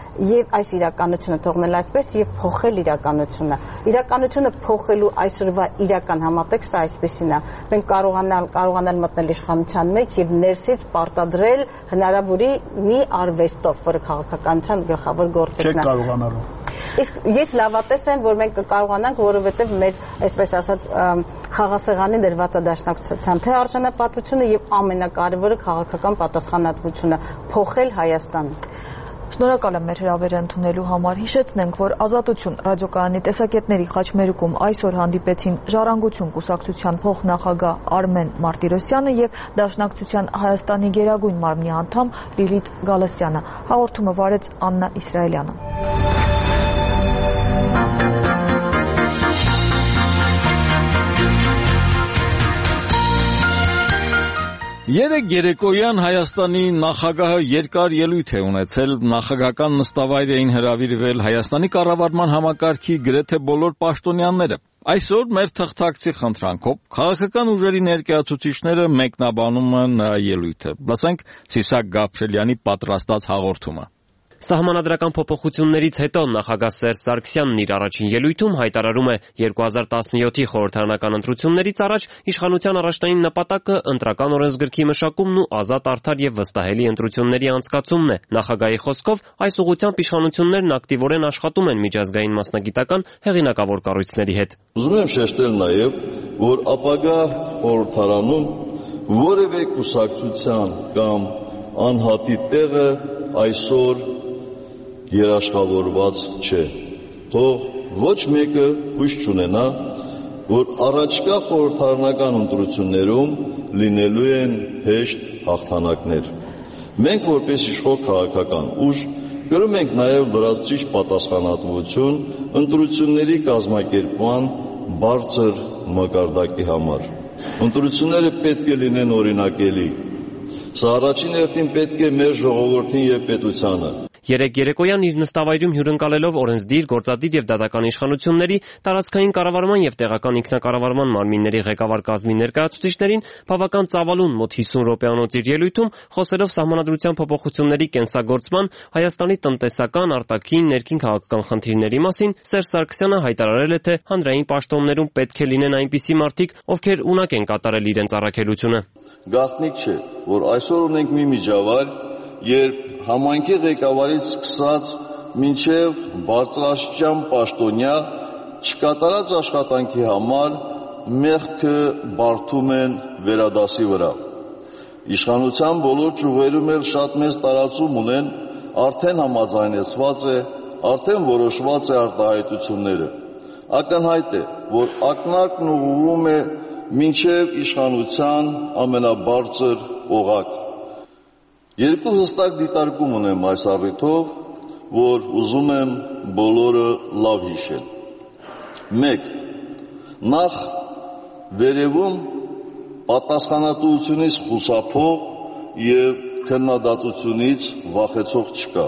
եւ այս իրականությունը թողնել այսպես եւ փոխել իրականությունը։ Իրականությունը փոխելու այսօրվա իրական համատեքստը այսպեսին է։ Մենք կարողանալ կարողանալ մտնել իշխանության մեջ եւ ներսից պարտադրել հնարավորի մի արվեստով, որը քաղաքականության գլխավոր գործիքն է։ Չեք կարողանալու։ Իսկ ես լավատես եմ, որ մենք կկարողանանք, որովհետև մեր, այսպես ասած, խաղասեղանին դրված է դաշնակցության թե արժանապատվությունը եւ ամենակարևորը քաղաքական պատասխանատվությունը փոխել Հայաստանը։ Շնորհակալ եմ մեր հրավերը ընդունելու համար։ Հիշեցնենք, որ Ազատություն ռադիոկայանի տեսակետների խաչմերուկում այսօր հանդիպեցին Ժառանգություն կուսակցության փոխնախագահ Արմեն Մարտիրոսյանը եւ Դաշնակցության Հայաստանի Գերագույն մարմնի անդամ Լիլիթ Գալստյանը։ Հաղորդումը վարեց Աննա Իսրայելյանը։ Երեկ երեկոյան Հայաստանի նախագահը երկար ելույթ է ունեցել, նախագահական նստավայր էին հրավիրվել Հայաստանի կառավարման համակարգի գրեթե բոլոր պաշտոնյաները։ Այսօր մեր թղթակցի խնդրանքով քաղաքական ուժերի ներկայացուցիչները մեկնաբանում են նրա ելույթը։ Լսենք Սիսակ Գաբրելյանի պատրաստած հաղորդումը։ Սահմանադրական փոփոխություններից հետո նախագահ Սերժ Սարգսյանն իր առաջին ելույթում հայտարարում է երկու հազար տասնյոթի խորհրդարանական ընտրություններից առաջ իշխանության առաջնային նպատակը ընտրական օրենսգրքի մշակումն ու ազատ, արդար եւ վստահելի ընտրությունների անցկացումն է։ Նախագահի խոսքով այս ուղղությամբ իշխանություններն ակտիվորեն աշխատում են միջազգային մասնագիտական հեղինակավոր կառույցների հետ։ Ուզում եմ շեշտել նաեւ, որ ապագա խորհրդարանում որևէ կուսակցության կամ անհատի տեղը այսօր երաշխավորված չէ։ Թող ոչ մեկը հույս չունենա, որ առաջկա խորհրդարանական ընտրություններում լինելու են հեշտ հաղթանակներ։ Մենք որպես իշխող քաղաքական ուժ կրում ենք նաև լրացուցիչ պատասխանատվություն ընտրությունների կազմակերպման բարձր մակարդակի համար։ Ընտրությունները պետք է լինեն օրինակելի։ Սա առաջին հերթին պետք է մեր ժողովրդին եւ պետությանը։ Երեկ երեկոյան իր նստավայրում հյուրընկալելով օրենսդիր, գործադիր եւ դատական իշխանությունների, տարածքային կառավարման եւ տեղական ինքնակառավարման մարմինների ղեկավար կազմի ներկայացուցիչներին բավական ծավալուն մոտ հիսուն րոպեանոց իր ելույթում խոսելով սահմանադրության փոփոխությունների կենսագործման, Հայաստանի տնտեսական, արտաքին, ներքին քաղաքական խնդիրների մասին, Սերժ Սարգսյանը հայտարարել է, թե հանրային պաշտոններում պետք է լինեն այնպիսի մարդիկ, ովքեր ունակ են կատարել իրենց առաքելությունը։ Գաղտնիք չէ, որ այսօր ունենք մի միջավայր, երբ համայնքի ղեկավարից սկսած մինչև բարձրաստիճան պաշտոնյա չկատարած աշխատանքի համար մեղքը բարդում են վերադասի վրա։ Իշխանության բոլոր ճյուղերում էլ շատ մեծ տարածում ունեն, արդեն համաձայնեցված է, արդեն որոշված է արտահայտությունները։ Ակնհայտ է, որ ակնարկն ուղղվում է մինչև իշխանության ամենաբարձր օղակ։ Երկու հստակ դիտարկում ունեմ այս առիթով, որ ուզում եմ բոլորը լավ հիշել։ Մեկ. նախ վերևում պատասխանատվությունից խուսափող եւ քննադատությունից վախեցող չկա։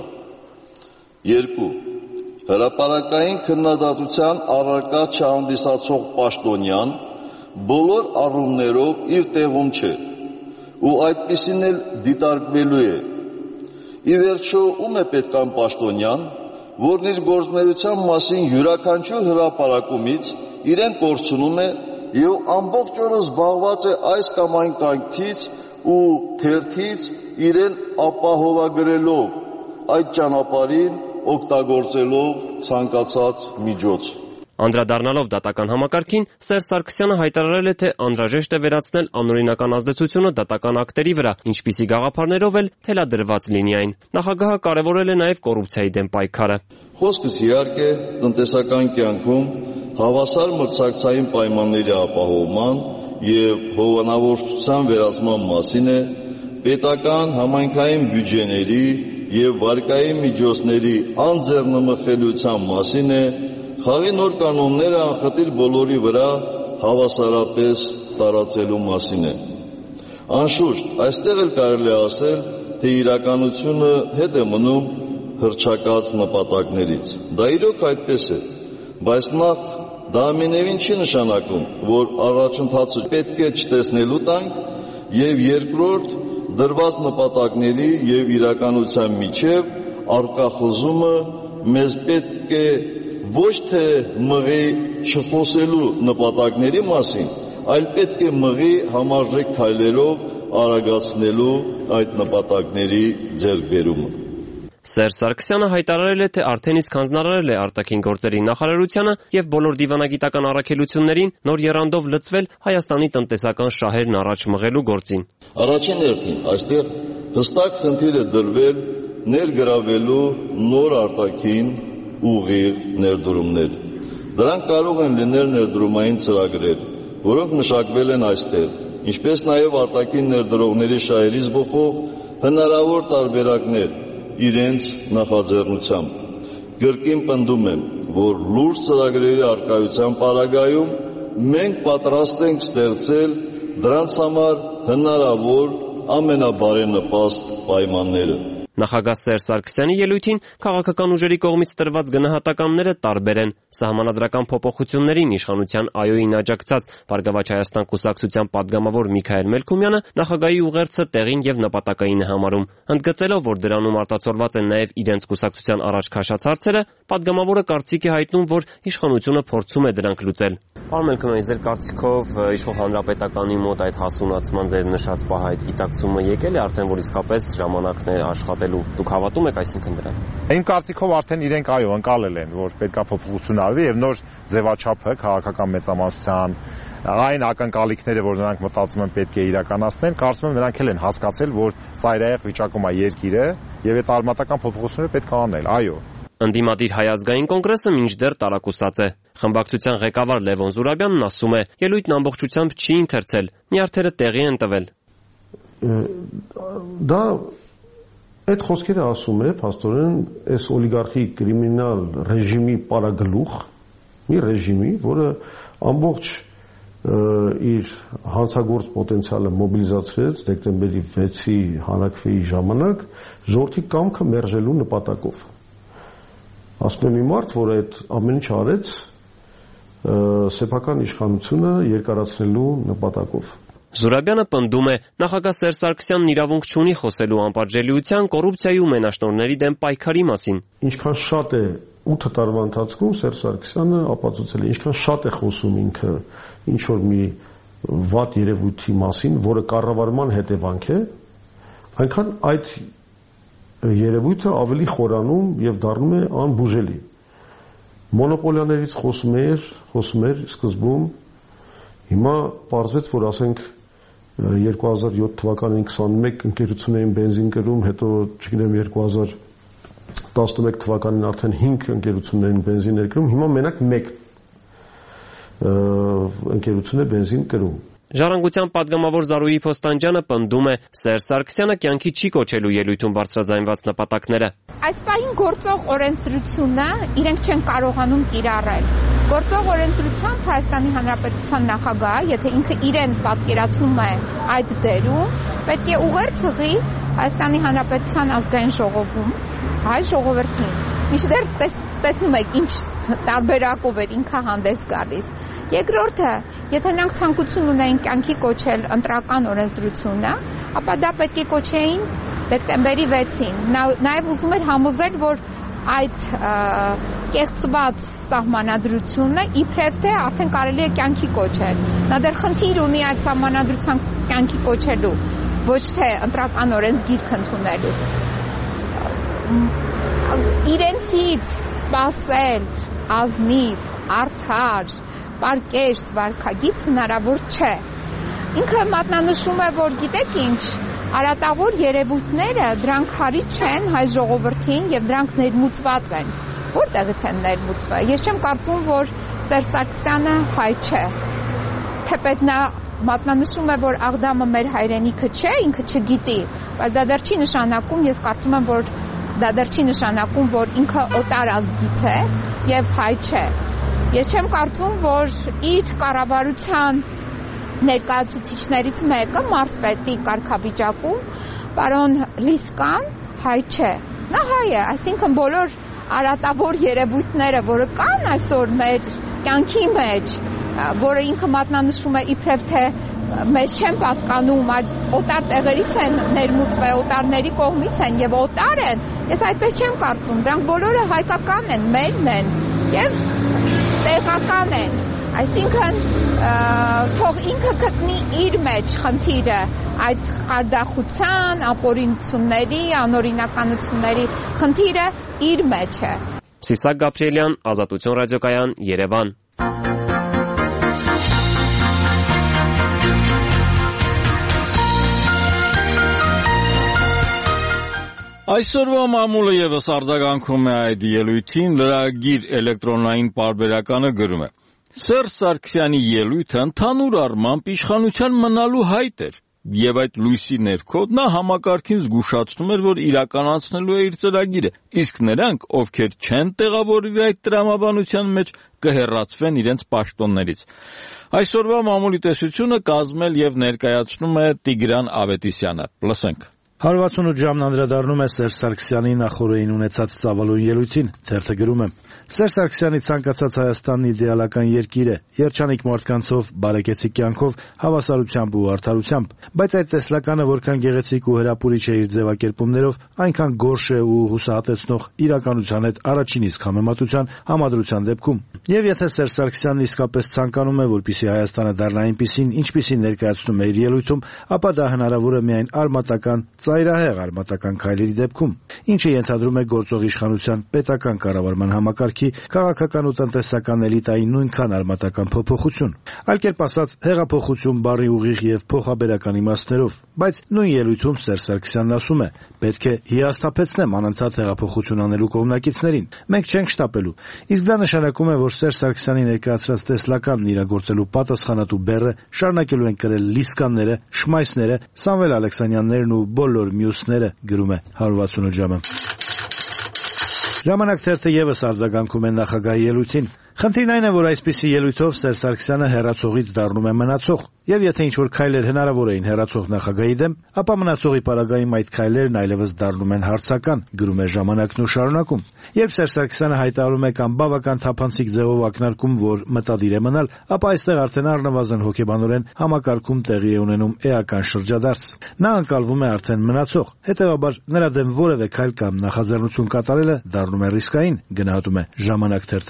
Երկու. հրապարակային քննադատության առարկա չհանդիսացող պաշտոնյան բոլոր առումներով իր տեղում չէ ու այդպիսին էլ դիտարկվելու է։ Ի վերջո, ում է պետք այն պաշտոնյան, որն իր գործունեության մասին յուրաքանչյուր հրապարակումից իրեն կորցնում է եւ ամբողջ օրը զբաղված է այս կամ այն կայքից ու թերթից իրեն ապահովագրելով, այդ ճանապարհին օգտագործելով ցանկացած միջոց։ Անդրադառնալով դատական համակարգին, Սերժ Սարգսյանը հայտարարել է, թե անհրաժեշտ է վերացնել անօրինական ազդեցությունը դատական ակտերի վրա, ինչպիսի գաղափարներով էլ թելադրված լինի այն։ Նախագահը կարևորել է նաև կոռուպցիայի դեմ պայքարը։ Խոսքս իհարկե տնտեսական կյանքում հավասար մրցակցային պայմանների ապահովման եւ հովանավորչության վերացման մասին է, պետական համայնքային բյուջեների եւ վարկային միջոցների անձեռնմխելիության մասին է, խաղի նոր կանոնները անխտիր բոլորի վրա հավասարապես տարածելու մասին է։ Անշուշտ, այստեղ էլ կարելի է ասել, թե իրականությունը հետ է մնում հռչակած նպատակներից։ Դա իրոք այդպես է, բայց նախ դա ամենևին չի նշանակում, որ առաջընթացը պետք է չտեսնելու տանք եւ երկրորդ դրված նպատակների եւ իրականության միջև առկա խզումը մեզ պետք է ոչ թե մղի չխոսելու նպատակների մասին, այլ պետք է մղի համարժեք քայլերով արագացնելու այդ նպատակների ձեռքբերումը։ Սերժ Սարգսյանը հայտարարել է, թե արդեն իսկ հանձնարարել է արտաքին գործերի նախարարությանը եւ բոլոր դիվանագիտական առաքելություններին նոր եռանդով լցվել Հայաստանի տնտեսական շահերն առաջ մղելու գործին։ Առաջին հերթին այստեղ հստակ խնդիր է դրվել ներգրավելու նոր արտաքին ուղիղ ներդրումներ։ Դրանք կարող են լինել ներդրումային ծրագրեր, որոնք մշակվել են այստեղ, ինչպես նաև արտաքին ներդրողների շահերից բխող հնարավոր տարբերակներ իրենց նախաձեռնությամբ։ Կրկին պնդում եմ, որ լուրջ ծրագրերի առկայության պարագայում մենք պատրաստ ենք ստեղծել դրանց համար հնարավոր ամենաբարենպաստ պայմանները։ Նախագահ Սերժ Սարգսյանի ելույթին քաղաքական ուժերի կողմից տրված գնահատականները տարբեր են։ Սահմանադրական փոփոխություններին իշխանության այոյին աջակցած Բարգավաճ Հայաստան կուսակցության падգամավոր Միքայել Մելքումյանը նախագահի ուղերձը տեղին եւ նպատակային է համարում։ Ընդգծելով, որ դրանում արտացոլված են նաեւ իրենց կուսակցության առաջ քաշած հարցերը, падգամավորը կարծիք է հայտնում, որ իշխանությունը փորձում է դրանք լուծել։ Պարոն Մելքումյան, ձեր կարծիքով իշխող հանրապետականի մոտ այդ հասունացման ձեր նշած պահ այդ գիտակցումը եկել է արդեն, որ իսկապես ժամանակն է աշխատելու։ Դուք հավատում եք այսինքն դրան։ Իմ կարծիքով արդեն իրենք այո ընկալել են, որ պետքա փոփոխություն արվի եւ նոր ձևաչափը քաղաքական մեծամասնության այն ակնկալիքները, որ նրանք մտածում են պետք է իրականացնեն, կարծում եմ նրանք էլ են հասկացել, որ ծայրահեղ վիճակում է երկիրը եւ այդ արմատական փոփոխությունները պետք է անել, այո։ Ընդդիմադիր Հայ ազգային կոնգրեսը մինչդեռ տարակուսած է։ Խմբակցության ղեկավար Լևոն Զուրաբյանն ասում է, ելույթն ամբողջությամբ չի ընթերցել, նյարդերը տեղի են տվել։ Դա այդ խոսքերը ասում է, փաստորեն, այս օլիգարխի կրիմինալ ռեժիմի պարագլուխ, մի ռեժիմի, որը ամբողջ իր հանցագործ պոտենցիալը մոբիլիզացրեց դեկտեմբերի վեցի հանրաքվեի ժամանակ ժողովրդի կամքը մերժելու նպատակով։ Ասում եմ մի մարդ, որ այդ ամեն ինչ արեց սեփական իշխանությունը երկարացնելու նպատակով։ Զուրաբյանը պնդում է, նախագահ Սերժ Սարգսյանն իրավունք չունի խոսելու անպատժելիության, կոռուպցիայի ու մենաշնորհների դեմ պայքարի մասին։ Ինչքան շատ է ութ տարվա ընթացքում Սերժ Սարգսյանը ապացուցել է, ինչքան շատ է խոսում ինքը ինչ որ մի վատ երևույթի մասին, որը կառավարման հետևանք է, այնքան այդ երևույթը ավելի խորանում եւ դառնում է անբուժելի։ Մոնոպոլիաներից խոսում էր, խոսում էր սկզբում, հիմա պարզվեց, որ ասենք երկու հազար յոթ թվականին քսանմեկ ընկերություն էին բենզին կրում, հետո չգիտեմ երկու հազար տասնմեկ թվականին արդեն հինգ ընկերություններ են բենզիներ կրում, հիմա մենակ մեկ ընկերություն է բենզին կրում։ Ժառանգության падգամավոր Զարուհի Փոստանջյանը պնդում է, Սերժ Սարգսյանը կյանքի չի կոչելու ելույթում բարձրաձայնված նպատակները։ Այս պահին գործող օրենսդրությունը իրենք չեն կարողանում կիրառել։ Գործող օրենսդրությամբ Հայաստանի Հանրապետության նախագահը, եթե ինքը իրեն պատկերացնում է այդ դերում, պետք է ուղերձ հղի Հայաստանի Հանրապետության ազգային ժողովում, հայ ժողովրդին։ Մինչդեռ տեսնում եք ինչ տարբերակով էր ինքը հանդես գալիս։ Երկրորդը, եթե նրանք ցանկություն ունեին կյանքի կոչել ընտրական օրենսդրությունը, ապա դա պետք է կոչեին դեկտեմբերի վեցին։ Նաև ուզում էր համոզել, որ այդ կեղծված սահմանադրությունը իբրև թե արդեն կարելի է կյանքի կոչել։ Նա դեռ խնդիր ունի այդ սահմանադրության կյանքի կոչելու, ոչ թե ընտրական օրենսգիրք ընդունելու։ Իրենցից սպասել ազնիվ, արդար, պարկեշտ վարքագիծ հնարավոր չէ։ Ինքը մատնանշում է, որ գիտեք ինչ, արատավոր երևույթները դրանք հարի չեն հայ ժողովրդին եւ դրանք ներմուծված են։ Որտեղից են ներմուծվել։ Ես չեմ կարծում, որ Սերժ Սարգսյանը հայ չէ։ Թեպետ նա մատնանշում է, որ Աղդամը մեր հայրենիքը չէ, ինքը չգիտի, բայց դա դեռ չի նշանակում, ես կարծում եմ, որ դա դեռ չի նշանակում, որ ինքը օտար ազգից է եւ հայ չէ։ Ես չեմ կարծում, որ իր կառավարության ներկայացուցիչներից մեկը մարզպետի կարգավիճակում պարոն Լիսկան հայ չէ։ Նա հայ է, այսինքն բոլոր արատավոր երևույթները, որը կան այսօր մեր կյանքի մեջ, որը ինքը մատնանշում է իբրև թե մեզ չեն պատկանում, այլ օտար տեղերից են ներմուծվել, օտարների կողմից են եւ օտար են, ես այդպես չեմ կարծում, դրանք բոլորը հայկական են, մերն են եւ տեղական են, այսինքն թող ինքը գտնի իր մեջ խնդիրը այդ խարդախության, ապօրինությունների, անօրինականությունների խնդիրը իր մեջ է։ Սիսակ Գաբրիելյան, Ազատություն ռադիոկայան, Երևան։ Այսօրվա մամուլը եւս արձագանքում է այդ ելույթին, լրագիր էլեկտրոնային պարբերականը գրում է. Սերժ Սարգսյանի ելույթը ընդհանուր առմամբ իշխանության մնալու հայտ էր։ Եվ այդ լույսի ներքո նա համակարգին զգուշացնում էր, որ իրականացնելու է իր ծրագիրը, իսկ նրանք, ովքեր չեն տեղավորվի այդ տրամաբանության մեջ, կհեռացվեն իրենց պաշտոններից։ Այսօրվա մամուլի տեսությունը կազմել եւ ներկայացնում է Տիգրան Ավետիսյանը։ Լսենք։ հարվածունութ ժամն անդրադառնում է Սերժ Սարգսյանի նախօրեին ունեցած ծավալուն ելույթին, թերթը գրում է. Սերժ Սարգսյանի ցանկացած Հայաստանն իդեալական երկիր է, երջանիկ մարդկանցով, բարեկեցիկ կյանքով, հավասարությամբ ու արդարությամբ, բայց այդ տեսլականը որքան գեղեցիկ ու հրապուրիչ է իր ձևակերպումներով, այնքան գորշ է ու հուսահատեցնող իրականության հետ առաջին իսկ համեմատության համադրության դեպքում։ Եվ եթե Սերժ Սարգսյանն իսկապես ցանկանում է, որպեսզի Հայաստանը դառնա այնպիսին, ինչպիսին ներկայացնում է իր ելույթում, ապա դա հնարավոր է միայն արմատական, ծայրահեղ արմատական քայլերի դեպքում, ինչը ենթադրում է գործող իշխանության պետական կառավարման համակարգի քաղաքական ու տնտեսական էլիտայի նույնքան արմատական փոփոխություն։ Այլ կերպ ասած, հեղափոխություն բառի ուղիղ եւ փոխաբերական իմաստներով, բայց նույն ելույթում Սերժ Սարգսյանն ասում է. պետք է հիասթափեցնեմ անընդհատ հեղափոխություն անելու կողմնակիցներին։ Մենք չենք շտապելու։ Իսկ դա նշանակում է, որ Սերժ Սարգսյանի ներկայացրած տեսլականն իրագործելու պատասխանատու բեռը շարունակելու են կրել Լիսկանները, Շմայսները, Սամվել Ալեքսանյաններն ու բոլոր մյուսները, գրում է հարվածունութ ժամը։ Ժամանակ թերթը եւս արձագանքում է նախագահի ելույթին։ Խնդիրն այն է, որ այսպիսի ելույթով Սերժ Սարգսյանը հեռացողից դառնում է մնացող, եւ եթե ինչ-որ քայլեր հնարավոր էին հեռացող նախագահի դեմ, ապա մնացողի պարագայում այդ քայլերն այլևս դառնում են հարցական, գրում է ժամանակն ու շարունակում։ Երբ Սերժ Սարգսյանը հայտարարում է կամ բավական թափանցիկ ձևով ակնարկում, որ մտադիր է մնալ, ապա այստեղ արդեն առնվազն հոգեբանորեն համակարգում տեղի է ունենում էական շրջադարձ։ Նա անցալվում է արդեն մնացող, հետեւաբար նրա դեմ որևէ քայլ կամ նախաձեռնություն կատարելը դառնում է ռիսկային, գնահատում է ժամանակ թերթը։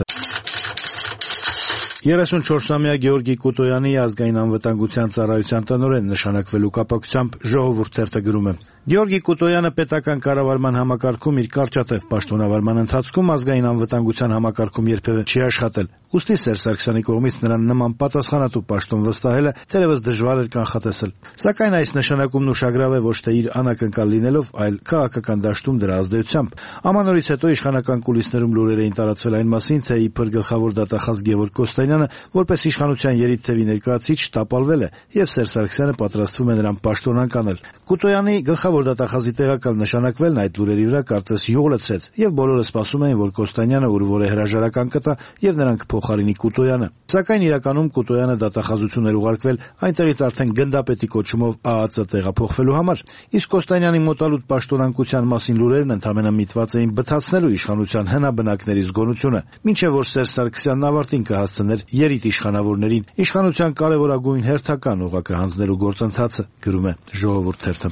երեսունչորսամյա Գեորգի Կուտոյանի ազգային անվտանգության ծառայության տնօրեն նշանակվելու կապակցությամբ Ժողովուրդ թերթը գրում է. Գեորգի Կուտոյանը պետական կառավարման համակարգում իր կարճատև պաշտոնավարման ընթացքում ազգային անվտանգության համակարգում երբևէ չի աշխատել։ Ուստի Սերժ Սարգսյանի կողմից նրան նման պատասխանատու պաշտոն վստահելը թերևս դժվար էր կանխատեսել։ Սակայն այս նշանակումն ուշագրավ է ոչ թե իր անակնկալ լինելով, այլ քաղաքական դաշտում դրա ազդեցությամբ։ Ամանորից հետո իշխանական կուլիսներում լուրեր էին տարածվել այն մասին, թե իբր գլխավոր դատախազ Գևորգ Կոստանյանը որպես իշխանության երիտթևի ներկայացուցիչ տապալվել է, եւ Սերժ Սարգսյանը պատրաստվում է նրան պաշտոն անկանել։ Կուտոյանի գլխավոր դատախազի տեղակալ նշանակվելն այդ լուրերի վրա կարծես յուղ լցրեց, եւ բոլորը սպասում էին, որ Կոստանյանը ուրվոր է հրաժարական կտա եւ նրանք փոխարինի Կուտոյանը։ Սակայն իրականում Կուտոյանը դատախազություն էր ուղարկվել այնտեղից արդեն գնդապետի կոչումով ԱԱԾ տեղափոխվելու համար, իսկ Կոստանյանի մոտալուտ պաշտոնանկության մասին լուրերն ընդհանրապես միտված էին բթացնելու իշխանության հնաբնակների զգոնությունը, մինչև որ Սերժ Սարգսյանն ավարտին կհասցներ երիտ իշխանավորներին իշխանության կարևորագույն հերթական օղակը հանձնելու գործընթացը, գրում է Ժողովուրդ թերթը։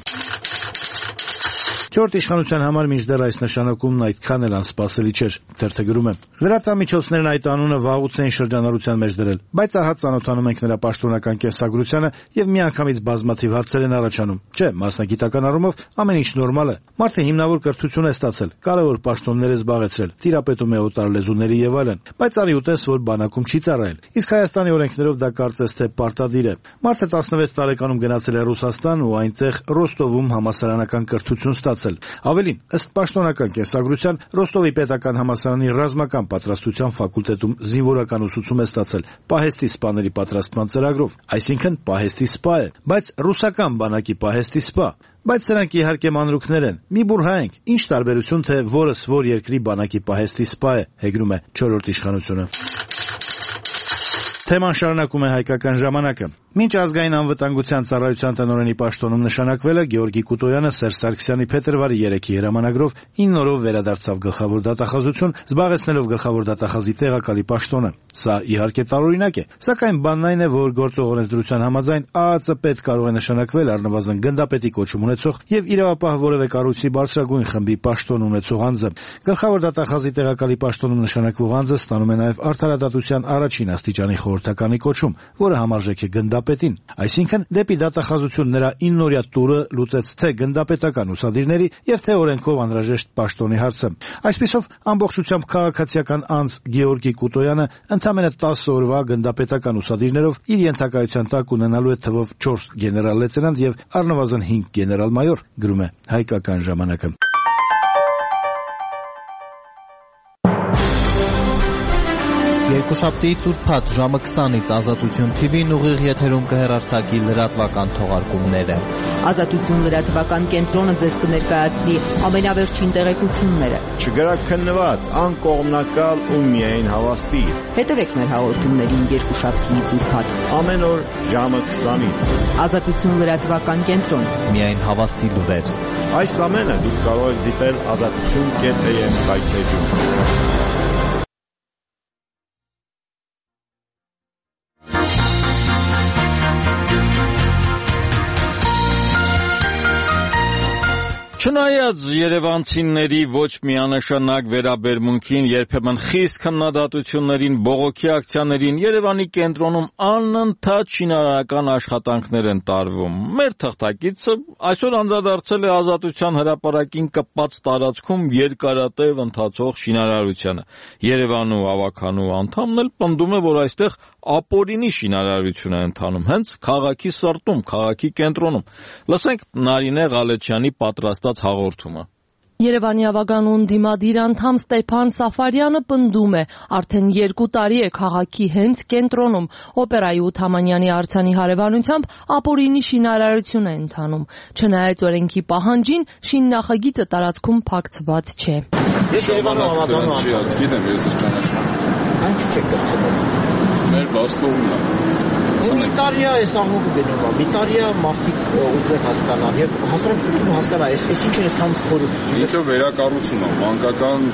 Չորրորդ իշխանության համար մինչդեռ այս նշանակումն այդքան էլ անսպասելի չէր, թերթը գրում է. լրատվամիջոցներն այդ անունը վաղուց էին շրջանառության մեջ դրել, բայց ահա ծանոթանում ենք նրա պաշտոնական կենսագրությանը եւ միանգամից բազմաթիվ հարցեր են առաջանում։ Չէ, մասնագիտական առումով ամեն ինչ նորմալ է։ Մարդը հիմնավոր կրթություն է ստացել, կարևոր պաշտոններ է զբաղեցրել, տիրապետում է օտար լեզուների եւ այլն, բայց արի ուտես, որ բանակում չի ծառայել։ Իսկ Հայաստանի օրենքներով դա կարծես թե պարտադիր է։ Մարդը տասնվեց տարեկանում գնացել է Ռուսաստան ու այնտեղ Ռոստովում համալսարանական կրթություն ստացել։ Ավելին, ըստ պաշտոնական կենսագրության, Ռոստովի պետական համալսարանի ռազմական պատրաստության ֆակուլտետում զինվորական ուսուցում է ստացել պահեստի սպաների պատրաստման ծրագրով, այսինքն պահեստի սպա է, բայց ռուսական բանակի պահեստի սպա։ Բայց սրանք իհարկե մանրուքներ են։ Մի բուր հայենք, ինչ տարբերություն թե որս որ երկրի բանակի պահեստի սպա է, հեգնում է չորրորդ իշխանությունը։ Թեման շարունակում է Հայկական ժամանակը։ Մինչ ազգային անվտանգության ծառայության տնօրենի պաշտոնում նշանակվելը Գեորգի Կուտոյանը Սերժ Սարգսյանի փետրվարի երեքի հրամանագրով ինը օրով վերադարձավ գլխավոր դատախազություն, զբաղեցնելով գլխավոր դատախազի տեղակալի պաշտոնը։ Սա իհարկե տարօրինակ է, սակայն բանն այն է, որ գործող օրենսդրության համաձայն ԱԱԾ պետ կարող է նշանակվել առնվազն գնդապետի կոչում ունեցող եւ իրավապահ որևէ կառույցի բարձրագույն խմբի պաշտոն ունեցող անձը։ Գլխավոր դատախազի տեղակալի պաշտոնում նշանակվող անձը ստանում է նաեւ արդարադատության առաջին աստիճանի խորհրդականի կոչում, որը համարժեք է գնդապետին։ Այսինքն դեպի դատախազություն նրա իննօրյա տուրը լուծեց թե գնդապետական ուսադիրների եւ թե օրենքով անհրաժեշտ պաշտոնի հարցը։ Այսպիսով ամբողջությամբ քաղաքացիական անձ Գեորգի Կուտոյանը ընդամենը տասը օրվա գնդապետական ուսադիրներով իր ենթակայության տակ ունենալու է թվով չորս գեներալ լեյտենանտ եւ առնվազն հինգ գեներալ-մայոր, գրում է Հայկական ժամանակը։ Երկուշաբթի ծուրփաթ ժամը քսանից Ազատություն թի վին ուղիղ եթերում կհեռարձակի լրատվական թողարկումները։ Ազատություն լրատվական կենտրոնը ձեզ կներկայացնի ամենավերջին տեղեկությունները։ Չգրաքննված, անկողմնակալ ու միայն հավաստի։ Հետևեք մեր հաղորդումներին երկուշաբթի ծուրփաթ ամեն օր ժամը քսանից։ Ազատություն լրատվական կենտրոն, միայն հավաստի լուրեր։ Այս ամենը դուք կարող եք դիտել ազատություն կետ էյ էմ կայքեջում։ Չնայած երևանցիների ոչ միանշանակ վերաբերմունքին, երբեմն խիստ քննադատություններին, բողոքի ակցիաներին, Երևանի կենտրոնում անընդհատ շինարարական աշխատանքներ են տարվում։ Մեր թղթակիցը այսօր անդրադարձել է Ազատության հրապարակին կպած տարածքում երկարատև ընթացող շինարարությանը։ Երևանու ավականու անդամն էլ պնդում է, որ այստեղ ապօրինի շինարարություն է ընթանում, հենց քաղաքի սրտում, քաղաքի կենտրոնում։ Լսենք Նարինե Ղալեչյանի պատրաստած հաղորդումը։ Երևանի ավականուն դիմադիր անդամ Ստեփան Սաֆարյանը պնդում է, արդեն երկու տարի է քաղաքի հենց կենտրոնում օպերայի ութամանյանի արձանի հարևանությամբ ապօրինի շինարարություն է ընթանում։ Չնայած օրենքի պահանջին, շիննախագիծը տարածքում փակցված չէ։ Ես Երևանում ավականու անդամ գիտեմ, ես ես ճանաչում։ Անքի չեք կրծել։ Մեր բասկողն է։ Միտարիա էս աղմուկը գնում է, միտարիա մարդիկ ուզում են հասկանալ և հասարակությունը հասկանա, ես ինչ են ես տանում խորում։ Ինքը վերակառուցում է, մանկական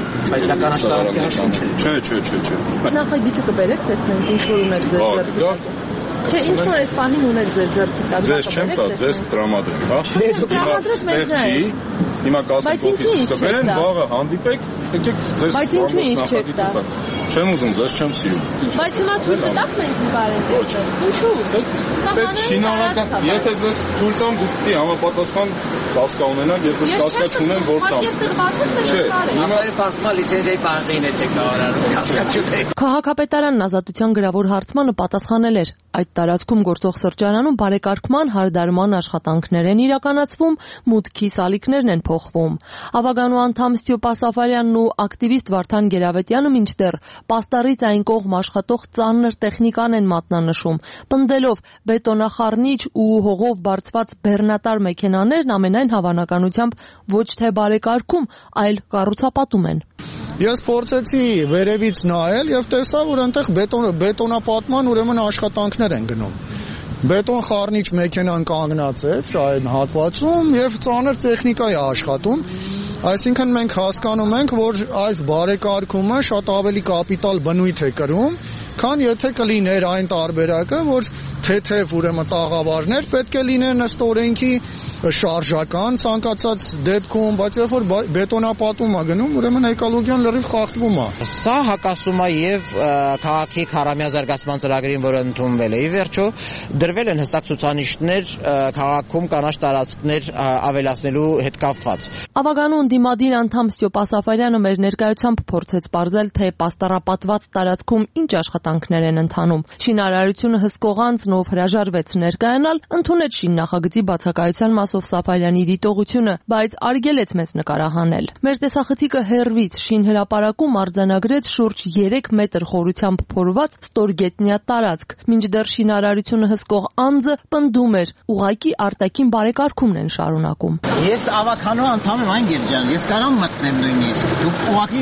չէ, չէ, չէ, չէ։ Նախագիծը կբերեք, տեսնենք ինչ որ ունեք ձեր ձեռքի։ Չէ, ինչ որ այս բանին ունեք ձեր ձեռքի տակ։ Ձեզ չեմ տա, ձեզ կտրամադրեմ, հա։ Տրամադրեք մեզ չէ։ Հիմա կասեք օֆիսից կբերեն, վաղը հանդիպեք, եկեք ձեզ բայց ինչու ինչ չեք տա։ Չեմ ուզում, ձեզ չեմ սիրում։ Բայց հիմա թույլ կտաք մենք բարենք այստեղ։ Ինչու՞։ Պետք շինարարական, եթե ձեզ թույլ տամ, դուք պիտի համապատասխան կասկա ունենաք, եթե ձեզ կասկա չունեն, որ տամ։ Չէ, հիմա ֆարսմա լիցենզիայի պարտեին է չեք կավարարում, կասկա չունեք։ Քաղաքապետարանն Ազատության գրավոր հարցմանը պատասխանել էր. այդ տարածքում գործող սրճարանում բարեկարգման հարդարման աշխատանքներ են իրականացվում, մուտքի սալիկներն են փոխվում։ Ավականու անդամ Ստեփան Սաֆարյանն ու ակտիվիստ Վարդան Գերավետյանը մինչդեռ պաստառից այն կողմ աշխատող ծանր տեխնիկան են մատնանշում, պնդելով բետոնախառնիչ ու հողով բարձված բեռնատար մեքենաներն ամենայն հավանականությամբ ոչ թե բարեկարգում, այլ կառուցապատում են։ Ես փորձեցի վերևից նայել եւ տեսա, որ այնտեղ բետոն բետոնապատման ուրեմն աշխատանքներ են գնում։ Բետոն խառնիչ մեքենան կանգնած է այն հատվածում եւ ծանր տեխնիկա է աշխատում։ Այսինքն մենք հասկանում ենք, որ այս բարեկարգումը շատ ավելի կապիտալ բնույթ է կրում, քան եթե կլիներ այն տարբերակը, որ թեթև ուրեմն տաղավարներ պետք է լինեն ըստ օրենքի շարժական ցանկացած դեպքում, բայց երբ որ բետոնապատում է գնում, ուրեմն էկոլոգիան լրիվ խախտվում է։ Սա հակասում է եւ քաղաքի քառամյա զարգացման ծրագրին, որը ընդունվել է։ Ի վերջո դրվել են հստակ ցուցանիշներ քաղաքում կանաչ տարածքներ ավելացնելու հետ կապված։ Ավականու դիմադիր անդամ Ստեփան Սաֆարյանը մեր ներկայությամբ փորձեց ողջել, թե պաստառապատված տարածքում ինչ աշխատանքներ են ընթանում։ Շինարարությունը հսկողանցնով հրաժարվեց ներկայանալ, ընդունեց շիննախագծի բացակայության մասով Սաֆարյանի դիտողությունը, բայց արգելեց մեզ նկարահանել։ Մեր տեսախցիկը հեռվից շինհրապարակում արձանագրեց շուրջ երեք մետր խորությամբ փորված ստորգետնյա տարածք, մինչդեռ շինարարությունը հսկող անձը պնդում էր, ուղակի արտաքին բարեկարգումն են շարունակում։ Ես ավականու անդամ եմ, այն Գերջան, ես կարամ մտնեմ նույնիսկ։ Դուք ուղակի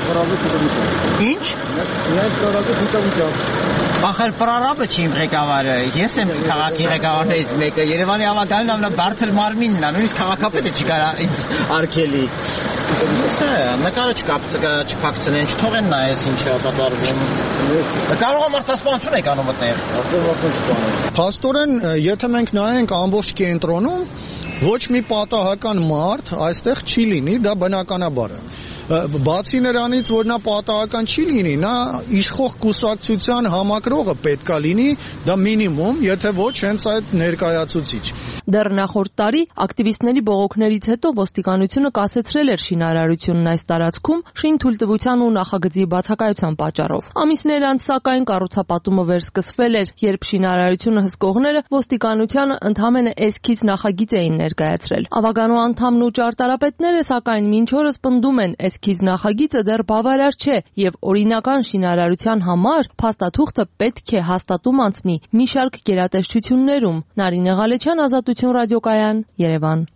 Ինչ։ Ես կարողացի դիտողությամբ։ Ախր պրարաբը չի իմ ղեկավարը, ես եմ քաղաքի ղեկավարներից մեկը, Երևանի ավականին ամենաբարձր մարմինն է, նույնիսկ քաղաքապետը չի կարա ինձ արգելի։ Սա նկարը չփակցնեն, չթողեն նայես ինչ է կատարվում։ Կարող է մարդասպանություն եք անում այդտեղ։ Փաստորեն, եթե մենք նայենք ամբողջ կենտրոնում, ոչ մի պատահական մարդ այստեղ չի լինի, դա բնականաբար է։ Բացի նրանից, որ նա պատահական չի լինի, նա իշխող կուսակցության համակրողը պետքա լինի, դա մինիմում, եթե ոչ հենց այդ ներկայացուցիչ։ Դեռ նախորդ տարի ակտիվիստների բողոքներից հետո ոստիկանությունը կասեցրել էր շինարարությունն այս տարածքում շինթույլտվության ու նախագծի բացակայության պատճառով։ Ամիսներ անց սակայն կառուցապատումը վերսկսվել էր, երբ շինարարությունը հսկողները ոստիկանությանը ընդհանրապես էսքիզ նախագիծ էին ներկայացրել։ Ավականու անդամն ու ճարտարապետները սակայն մինչ օրս պնդում են Էսքիզ նախագիծը դեռ բավարար չէ եւ օրինական շինարարության համար փաստաթուղթը պետք է հաստատում անցնի մի շարք գերատեսչություններում։ Նարինե Ղալեչյան, Ազատություն ռադիոկայան, Երևան։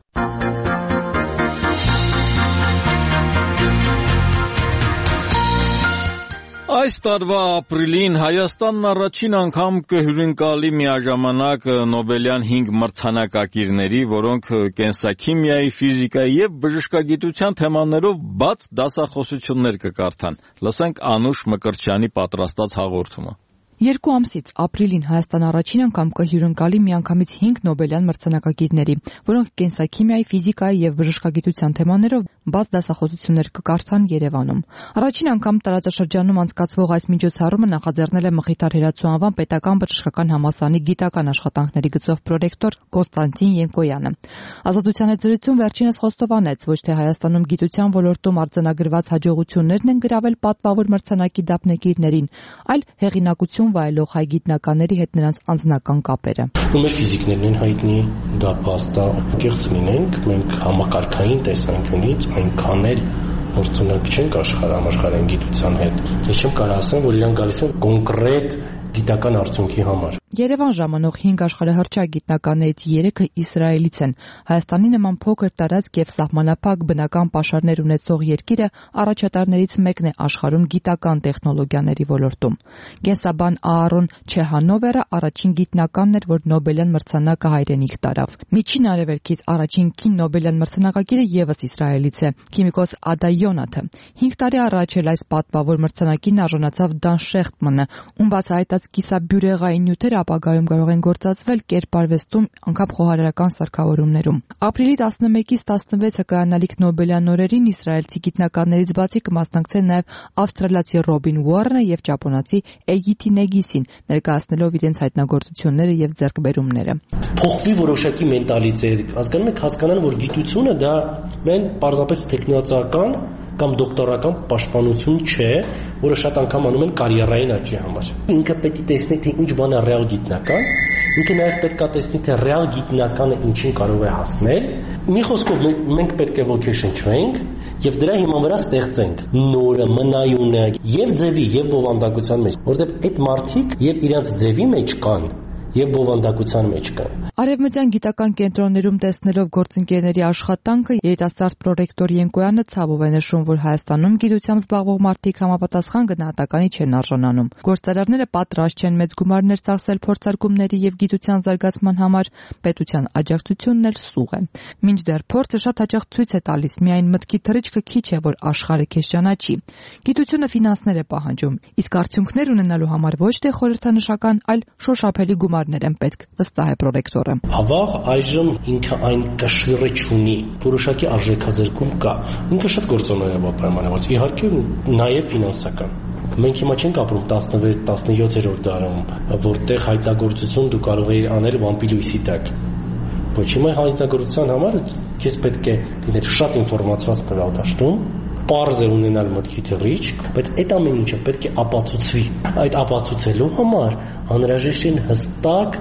Այս տարվա ապրիլին Հայաստանն առաջին անգամ կհյուրընկալի միաժամանակ Նոբելյան հինգ մրցանակակիրների, որոնք կենսաքիմիայի, ֆիզիկայի եւ բժշկագիտության թեմաներով բաց դասախոսություններ կկարդան։ Լսենք Անուշ Մկրտչյանի պատրաստած հաղորդումը։ Երկու ամսից ապրիլին Հայաստան առաջին անգամ կհյուրընկալի միանգամից հինգ Նոբելյան մրցանակակիրների, որոնք կենսաքիմիայի, ֆիզիկայի եւ բժշկագիտության թեմաներով բաց դասախոսություններ կկարդան Երևանում։ Առաջին անգամ տարածաշրջանում անցկացվող այս միջոցառումը նախաձեռնել է Մխիթար Հերացու անվան պետական բժշկական համալսարանի գիտական աշխատանքների գծով պրոռեկտոր Կոնստանտին Յենկոյանը։ Ազատության հետ զրույցում վերջինս խոստովանեց, ոչ թե Հայաստանում գիտության ոլորտում արձանագրված հաջողություններն են գրավել պատվավոր մրցանակի դափնեկիրներին, այլ հեղինակություն վայելող հայ գիտնականների հետ նրանց անձնական կապերը։ Մեր ֆիզիկներն են հայտնի, դա փաստա, կեղծ լինենք, մենք համակարգային տեսանկյունից այնքան էլ մրցունակ չենք աշխարհ համաշխարհային գիտության հետ։ Ես չեմ կարող ասեմ, որ իրենք գալիս են կոնկրետ գիտական արդյունքի համար։ Երևան ժամանող հինգ աշխարհահռչակ գիտնականներից երեքը Իսրայելից են։ Հայաստանի նման փոքր տարածք եւ սահմանափակ բնական պաշարներ ունեցող երկիրը առաջատարներից մեկն է աշխարհում գիտական տեխնոլոգիաների ոլորտում։ Կենսաբան Аарոն Չեհանովերը առաջին գիտնականն էր, որ Նոբելյան մրցանակը հայրենիք տարավ։ Միջին Արևելքից առաջին կին Նոբելյան մրցանակակիրը եւս Իսրայելից է։ Քիմիկոս Ադա Յոնաթը հինգ տարի առաջ էլ այս պատվավոր մրցանակին արժանացավ Դան Շեխտմանը, ում բացահայտած կիսաբյուրեղային նյութերը ապագայում կարող են գործածվել կերպարվեստում, անգամ խոհարարական սարքավորումներում։ Ապրիլի տասնմեկից տասնվեցը կայանալիք Նոբելյան օրերին իսրայելցի գիտնականներից բացի կմասնակցեն նաև ավստրալիացի Ռոբին Ուորնը եւ ճապոնացի Էյիթի Նեգիսին, ներկայացնելով իրենց հայտնագործությունները եւ ձեռքբերումները։ Փոխվի որոշակի մենտալիտետ, հասկանում եք, հասկանան, որ գիտությունը դա մեն պարզապես տեխնոլոգիական կամ դոկտորական պաշտպանություն չէ, որը շատ անգամ անում են կարիերային աճի համար։ Ինքը պետք է տեսնի, թե ինչ բան է ռեալ գիտնական, ինքը նաև պետք է տեսնի, թե ռեալ գիտնականը ինչին կարող է հասնել։ Մի խոսքով մենք պետք է ոգեշնչվենք եւ դրա հիման վրա ստեղծենք նորը, մնայունը եւ ձևի եւ բովանդակության մեջ, որովհետեւ այդ մարդիկ եւ իրենց ձևի մեջ կան եւ բովանդակության մեջ կան։ Արևմտյան գիտական կենտրոններում տեսնելով գործընկերների աշխատանքը երիտասարդ պրոռեկտոր Յենկոյանը ցավով է նշում, որ Հայաստանում գիտությամբ զբաղվող մարդիկ համապատասխան գնահատականի չեն արժանանում։ Գործարարները պատրաստ չեն մեծ գումարներ ծախսել փորձարկումների եւ գիտության զարգացման համար, պետության աջակցությունն էլ սուղ է։ Մինչդեռ փորձը շատ հաճախ ցույց է տալիս, միայն մտքի թռիչքը քիչ է, որ աշխարհը քեզ ճանաչի։ Գիտությունը ֆինանսներ է պահանջում, իսկ արդյունքներ ունենալու համար ոչ թե խորհրդանշական, այլ շոշափելի գումարներ են պետք, վստահ է պրոռեկտորը։ Հավաղ այժմ ինքը այն կշիռը չունի, որոշակի արժեքազրկում կա։ Ինքը շատ գործոններ է պայմանավորված, իհարկե նաև ֆինանսական։ Մենք հիմա չենք ապրում տասնվեց տասնյոթերորդ դարում, որտեղ հայտնագործություն դու կարող էիր անել վամպի լույսի տակ։ Ոչ, հիմա հայտնագործության համար քեզ պետք է լինել շատ ինֆորմացված տվյալ դաշտում, պարզ է ունենալ մտքի թռիչք, բայց այդ ամեն ինչը պետք է ապացուցվի։ Այդ ապացուցելու համար անհրաժեշտ են հստակ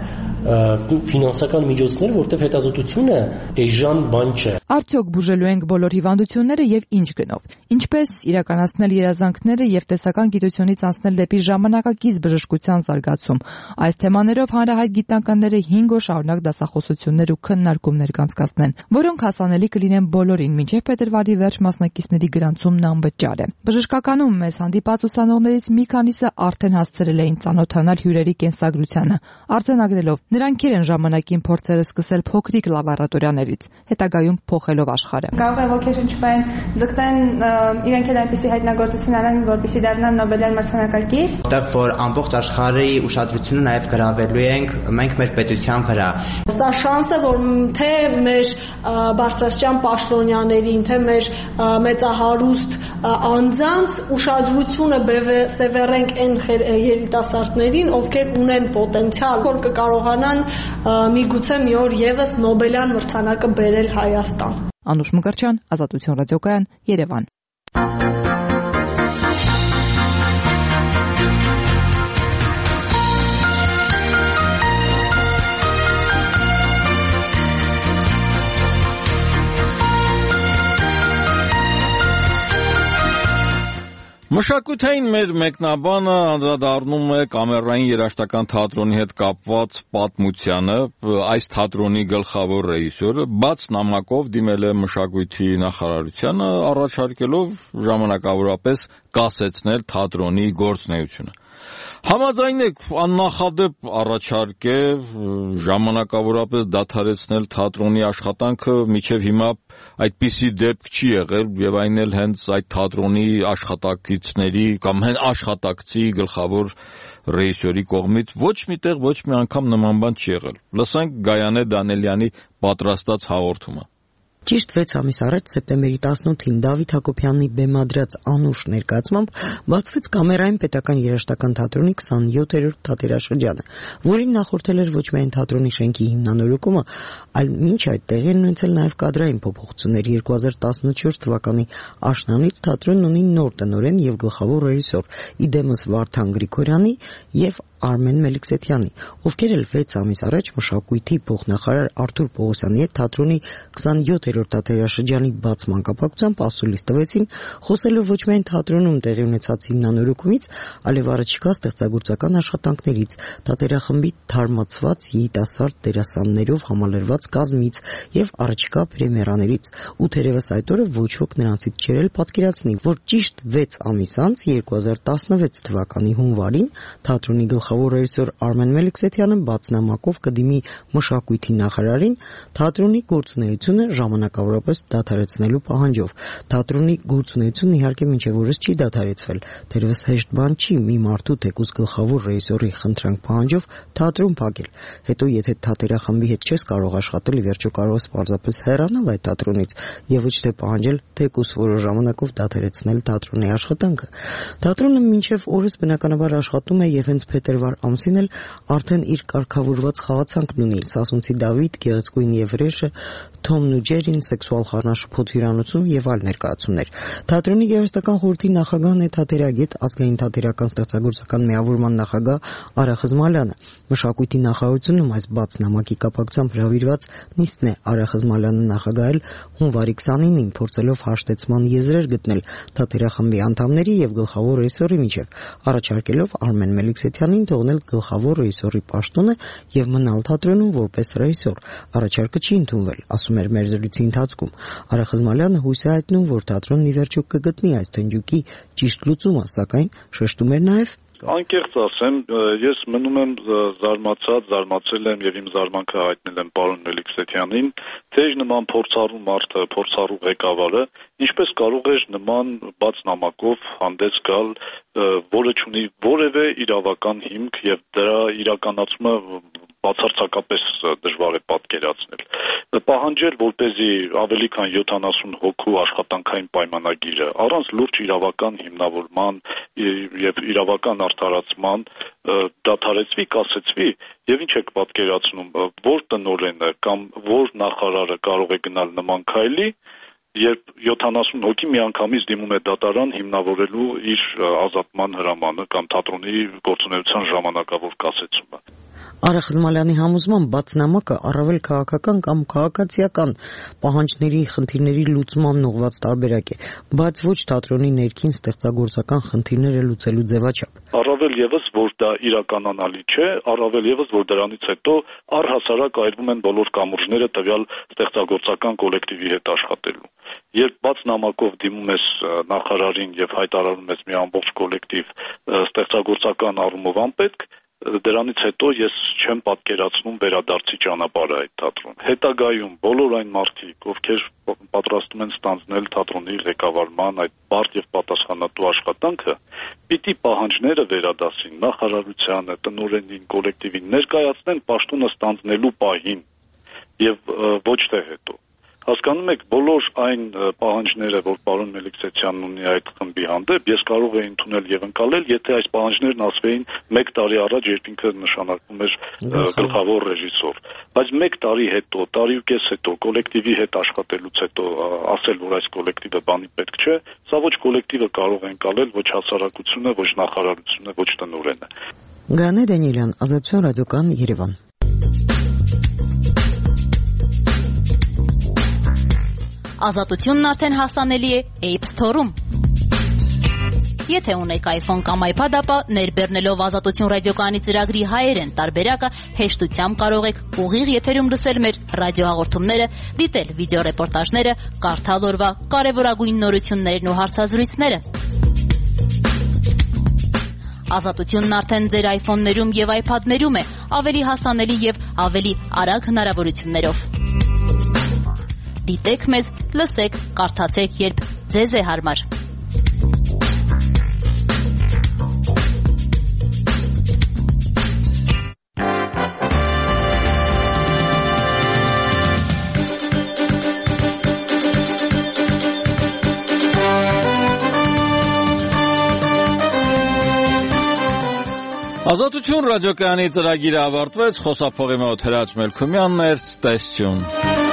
ֆինանսական միջոցներ, որտեղ հետազոտությունը էժան բան չէ։ Արդյոք բուժելու ենք բոլոր հիվանդությունները եւ ինչ գնով։ Ինչպես իրականացնել երազանքները եւ տեսական գիտությունից անցնել դեպի ժամանակակից բժշկության զարգացում։ Այս թեմաներով հանրահայտ գիտնականները հինգ օր շարունակ դասախոսություններ ու քննարկումներ կանցկացնեն, որոնք հասանելի կլինեն բոլորին, մինչև փետրվարի վերջ մասնակիցների գրանցումն անվճար է։ Բժշկականում մեզ հանդիպած ուսանողներից մի քանիսը արդեն հասցրել էին ծանոթանալ հյուրերի կենսագրությանը, արձանագրելով նրանք են ժամանակին փորձերը սկսել փոքրիկ լաբորատորիաներից, հետագայում փոխելով աշխարհը։ Կարող է ոգեշնչվեն, ձգտեն իրենք էլ այնպիսի հայտնագործություն անեն, որպեսզի դառնան Նոբելյան մրցանակակիր։ Որտեղ որ ամբողջ աշխարհի ուշադրությունը նաև գրավելու ենք մենք մեր պետության վրա։ Սա շանս է, որ թե մեր բարձրաստիճան պաշտոնյաներին, թե մեր մեծահարուստ անձանց ուշադրությունը սևեռենք այն երիտասարդներին, ովքեր ունեն պոտենցիալ, որ կկարողանան միգուցե մի օր եւս Նոբելյան մրցանակը բերել Հայաստան։ Անուշ Մկրտչյան, Ազատություն ռադիոկայան, Երևան։ Մշակութային մեր մեկնաբանը անդրադառնում է կամերային երաժշտական թատրոնի հետ կապված պատմությանը։ Այս թատրոնի գլխավոր ռեժիսորը բաց նամակով դիմել է մշակույթի նախարարությանը, առաջարկելով ժամանակավորապես կասեցնել թատրոնի գործունեությունը։ Համաձայն եք, աննախադեպ առաջարկ է ժամանակավորապես դադարեցնել թատրոնի աշխատանքը, մինչև հիմա այդպիսի դեպք չի եղել եւ այն էլ հենց այդ թատրոնի աշխատակիցների կամ հենց աշխատակցի գլխավոր ռեժիսորի կողմից ոչ միտեղ ոչ մի անգամ նման բան չի եղել։ Լսենք Գայանե Դանելյանի պատրաստած հաղորդումը։ Ճիշտ վեց ամիս առաջ սեպտեմբերի տասնութին Դավիթ Հակոբյանի բեմադրած անուշ ներկայացմամբ բացվեց Կամերային պետական երաժշտական թատրոնի քսանյոթերորդ թատերաշրջանը, որին նախորդել էր ոչ միայն թատրոնի շենքի հիմնանորոգումը, այլ մինչ այդ տեղի են ունեցել նաև կադրային փոփոխություններ։ երկու հազար տասնչորս թվականի աշնանից թատրոնն ունի նոր տնօրեն եւ գլխավոր ռեժիսոր՝ իդեմս Վարդան Գրիգորյանի եւ Արմեն Մելիքսեթյանի, ովքեր էլ վեց ամիս առաջ մշակույթի փոխնախարար Արթուր Պողոսյանի հետ թատրոնի քսանյոթերորդ թատերաշրջանի բացման կապակցությամբ ասուլիս տվեցին, խոսելով ոչ միայն թատրոնում տեղի ունեցած հիմնանորոգումից, այլև առաջիկա ստեղծագործական աշխատանքներից, թատերախմբի թարմացված երիտասարդ դերասաններով համալրված կազմից եւ առաջիկա պրեմիերաներից։ Ու թերևս այդ օրը ոչ ոք նրանցից չէր էլ պատկերացնի, որ ճիշտ վեց ամիս անց երկու հազար տասնվեց թվականի հունվարին թատրոնի գլխավոր ռեժիսոր Արմեն Մելիքսեթյանը բացնամակով կդիմի մշակույթի նախարարին թատրոնի գործունեությունը ժամանակավորապես դադարեցնելու պահանջով։ Թատրոնի գործունեությունն իհարկե մինչև օրս չի դադարեցվել, թերևս հեշտ բան չի մի մարդու թեկուզ գլխավոր ռեժիսորի խնդրանք պահանջով թատրոն փակել։ Հետո եթե թատերախմբի հետ չես կարող աշխատել, ի վերջո կարող ես պարզապես հեռանալ այդ թատրոնից եւ ոչ թե պահանջել թեկուզ որոշ ժամանակով դադարեցնել թատրոնի աշխատանքը։ Թատրոնը մինչև օրս բնականաբար աշխատում է եւ հենց փետրվար ամսին էլ արդեն իր կարգավորված խաղացանքն ունի՝ Սասունցի Դավիթ, Գեղեցկուհին եւ Վրեժը, Թոմն ու Ջերին, Սեքսուալ խառնաշփոթ հյուրանոցում եւ այլ ներկայացումներ։ Թատրոնի գեղարվեստական խորհրդի նախագահն է թատերագետ, ազգային թատերական ստեղծագործական միավորման նախագահ Արա Խզմալյանը։ Մշակույթի նախարարությունում այս բաց նամակի կապակցությամբ հրավիրված նիստն է Արա Խզմալյանը նախագահել հունվարի քսանինին, փորձելով հաշտեցման եզրեր գտնել թատերախմբի անդամների եւ գլխավոր ռեժիսորի միջեւ, առաջարկելով Արմեն Մելիքսեթյանին թողնել գլխավոր ռեժիսորի պաշտոնը եւ մնալ թատրոնում որպես ռեժիսոր։ Առաջարկը չի ընդունվել, ասում էր մեր զրույցի ընթացքում։ Արա Խզմալյանը հույս է հայտնում, որ թատրոնն ի վերջո կգտնի այս թնջուկի ճիշտ լուծումը, սակայն շեշտում էր նաեւ Անկեղծ ասեմ, ես մնում եմ զարմացած, զարմացել եմ եւ իմ զարմանքը հայտնել եմ պարոն Մելիքսեթյանին, թե իր նման փորձառու մարդը, փորձառու ղեկավարը ինչպես կարող էր նման բաց նամակով հանդես գալ, որը չունի որևէ իրավական հիմք եւ դրա իրականացումը բացարձակապես դժվար է պատկերացնել։ Պահանջել, որպեսզի ավելի քան յոթանասուն հոգու աշխատանքային պայմանագիրը առանց լուրջ իրավական հիմնավորման եւ իրավական արդարացման դադարեցվի, կասեցվի, եւ ինչ եք պատկերացնում, որ տնօրենը կամ որ նախարարը կարող է գնալ նման քայլի, երբ յոթանասուն հոգի միանգամից դիմում է դատարան հիմնավորելու իր ազատման հրամանը կամ թատրոնի գործունեության ժամանակավոր կասեցումը։ Արա Խզմալյանի համոզմամբ բաց նամակը առավել քաղաքական կամ քաղաքացիական պահանջների, խնդիրների լուծման ուղղված տարբերակ է, բայց ոչ թատրոնի ներքին ստեղծագործական խնդիրները լուծելու ձևաչափ։ Առավել եւս, որ դա իրականանալի չէ, առավել եւս, որ դրանից հետո առհասարակ այրվում են բոլոր կամուրջները տվյալ ստեղծագործական կոլեկտիվի հետ աշխատելու։ Երբ բաց նամակով դիմում ես նախարարին եւ հայտարարում ես մի ամբողջ կոլեկտիվ ստեղծագործական առումով անպետք, դրանից հետո ես չեմ պատկերացնում վերադարձի ճանապարհը այդ թատրոն։ Հետագայում բոլոր այն մարդիկ, ովքեր պատրաստում են ստանձնել թատրոնի ղեկավարման այդ բարդ եւ պատասխանատու աշխատանքը, պիտի պահանջները վերադասին նախարարությանը, տնօրենին, կոլեկտիվին, ներկայացնեն պաշտոնը ստանձնելու պահին եւ ոչ թե հետո։ Հասկանում եք, բոլոր այն պահանջները, որ պարոն Մելիքսեթյանն ունի այդ խմբի հանդեպ, ես կարող էի ընդունել եւ ընկալել, եթե այս պահանջներն ասվեին մեկ տարի առաջ, երբ ինքը նշանակվում էր գլխավոր ռեժիսոր։ Բայց մեկ տարի հետո, տարի ու կես հետո, կոլեկտիվի հետ աշխատելուց հետո ասել, որ այս կոլեկտիվը բանի պետք չէ, սա ոչ կոլեկտիվը կարող է ընկալել, ոչ հասարակությունը, ոչ նախարարությունը, ոչ տնօրենը։ Գայանե Դանելյան, Ազատություն ռադիոկան, Երևան։ Ազատությունն արդեն հասանելի է App Store-ում։ Եթե ունեք iPhone կամ iPad, ապա ներբեռնելով Ազատություն ռադիոկայանի ծրագրի հայերեն տարբերակը հեշտությամբ կարող եք ուղիղ եթերում լսել մեր ռադիոհաղորդումները, դիտել վիդեոռեպորտաժները, կարդալ օրվա կարևորագույն նորություններն ու հարցազրույցները։ Ազատությունն արդեն ձեր iPhone-ներում եւ iPad-ներում է, ավելի հասանելի եւ ավելի արագ հնարավորություններով։ Դիտեք մեզ, լսեք, կարդացեք, երբ ձեզ է հարմար։ Ազատություն ռադիոկայանի ծրագիրը ավարտվեց, խոսափողի մոտ Հրաչ Մելքումյանն էր, տեսություն։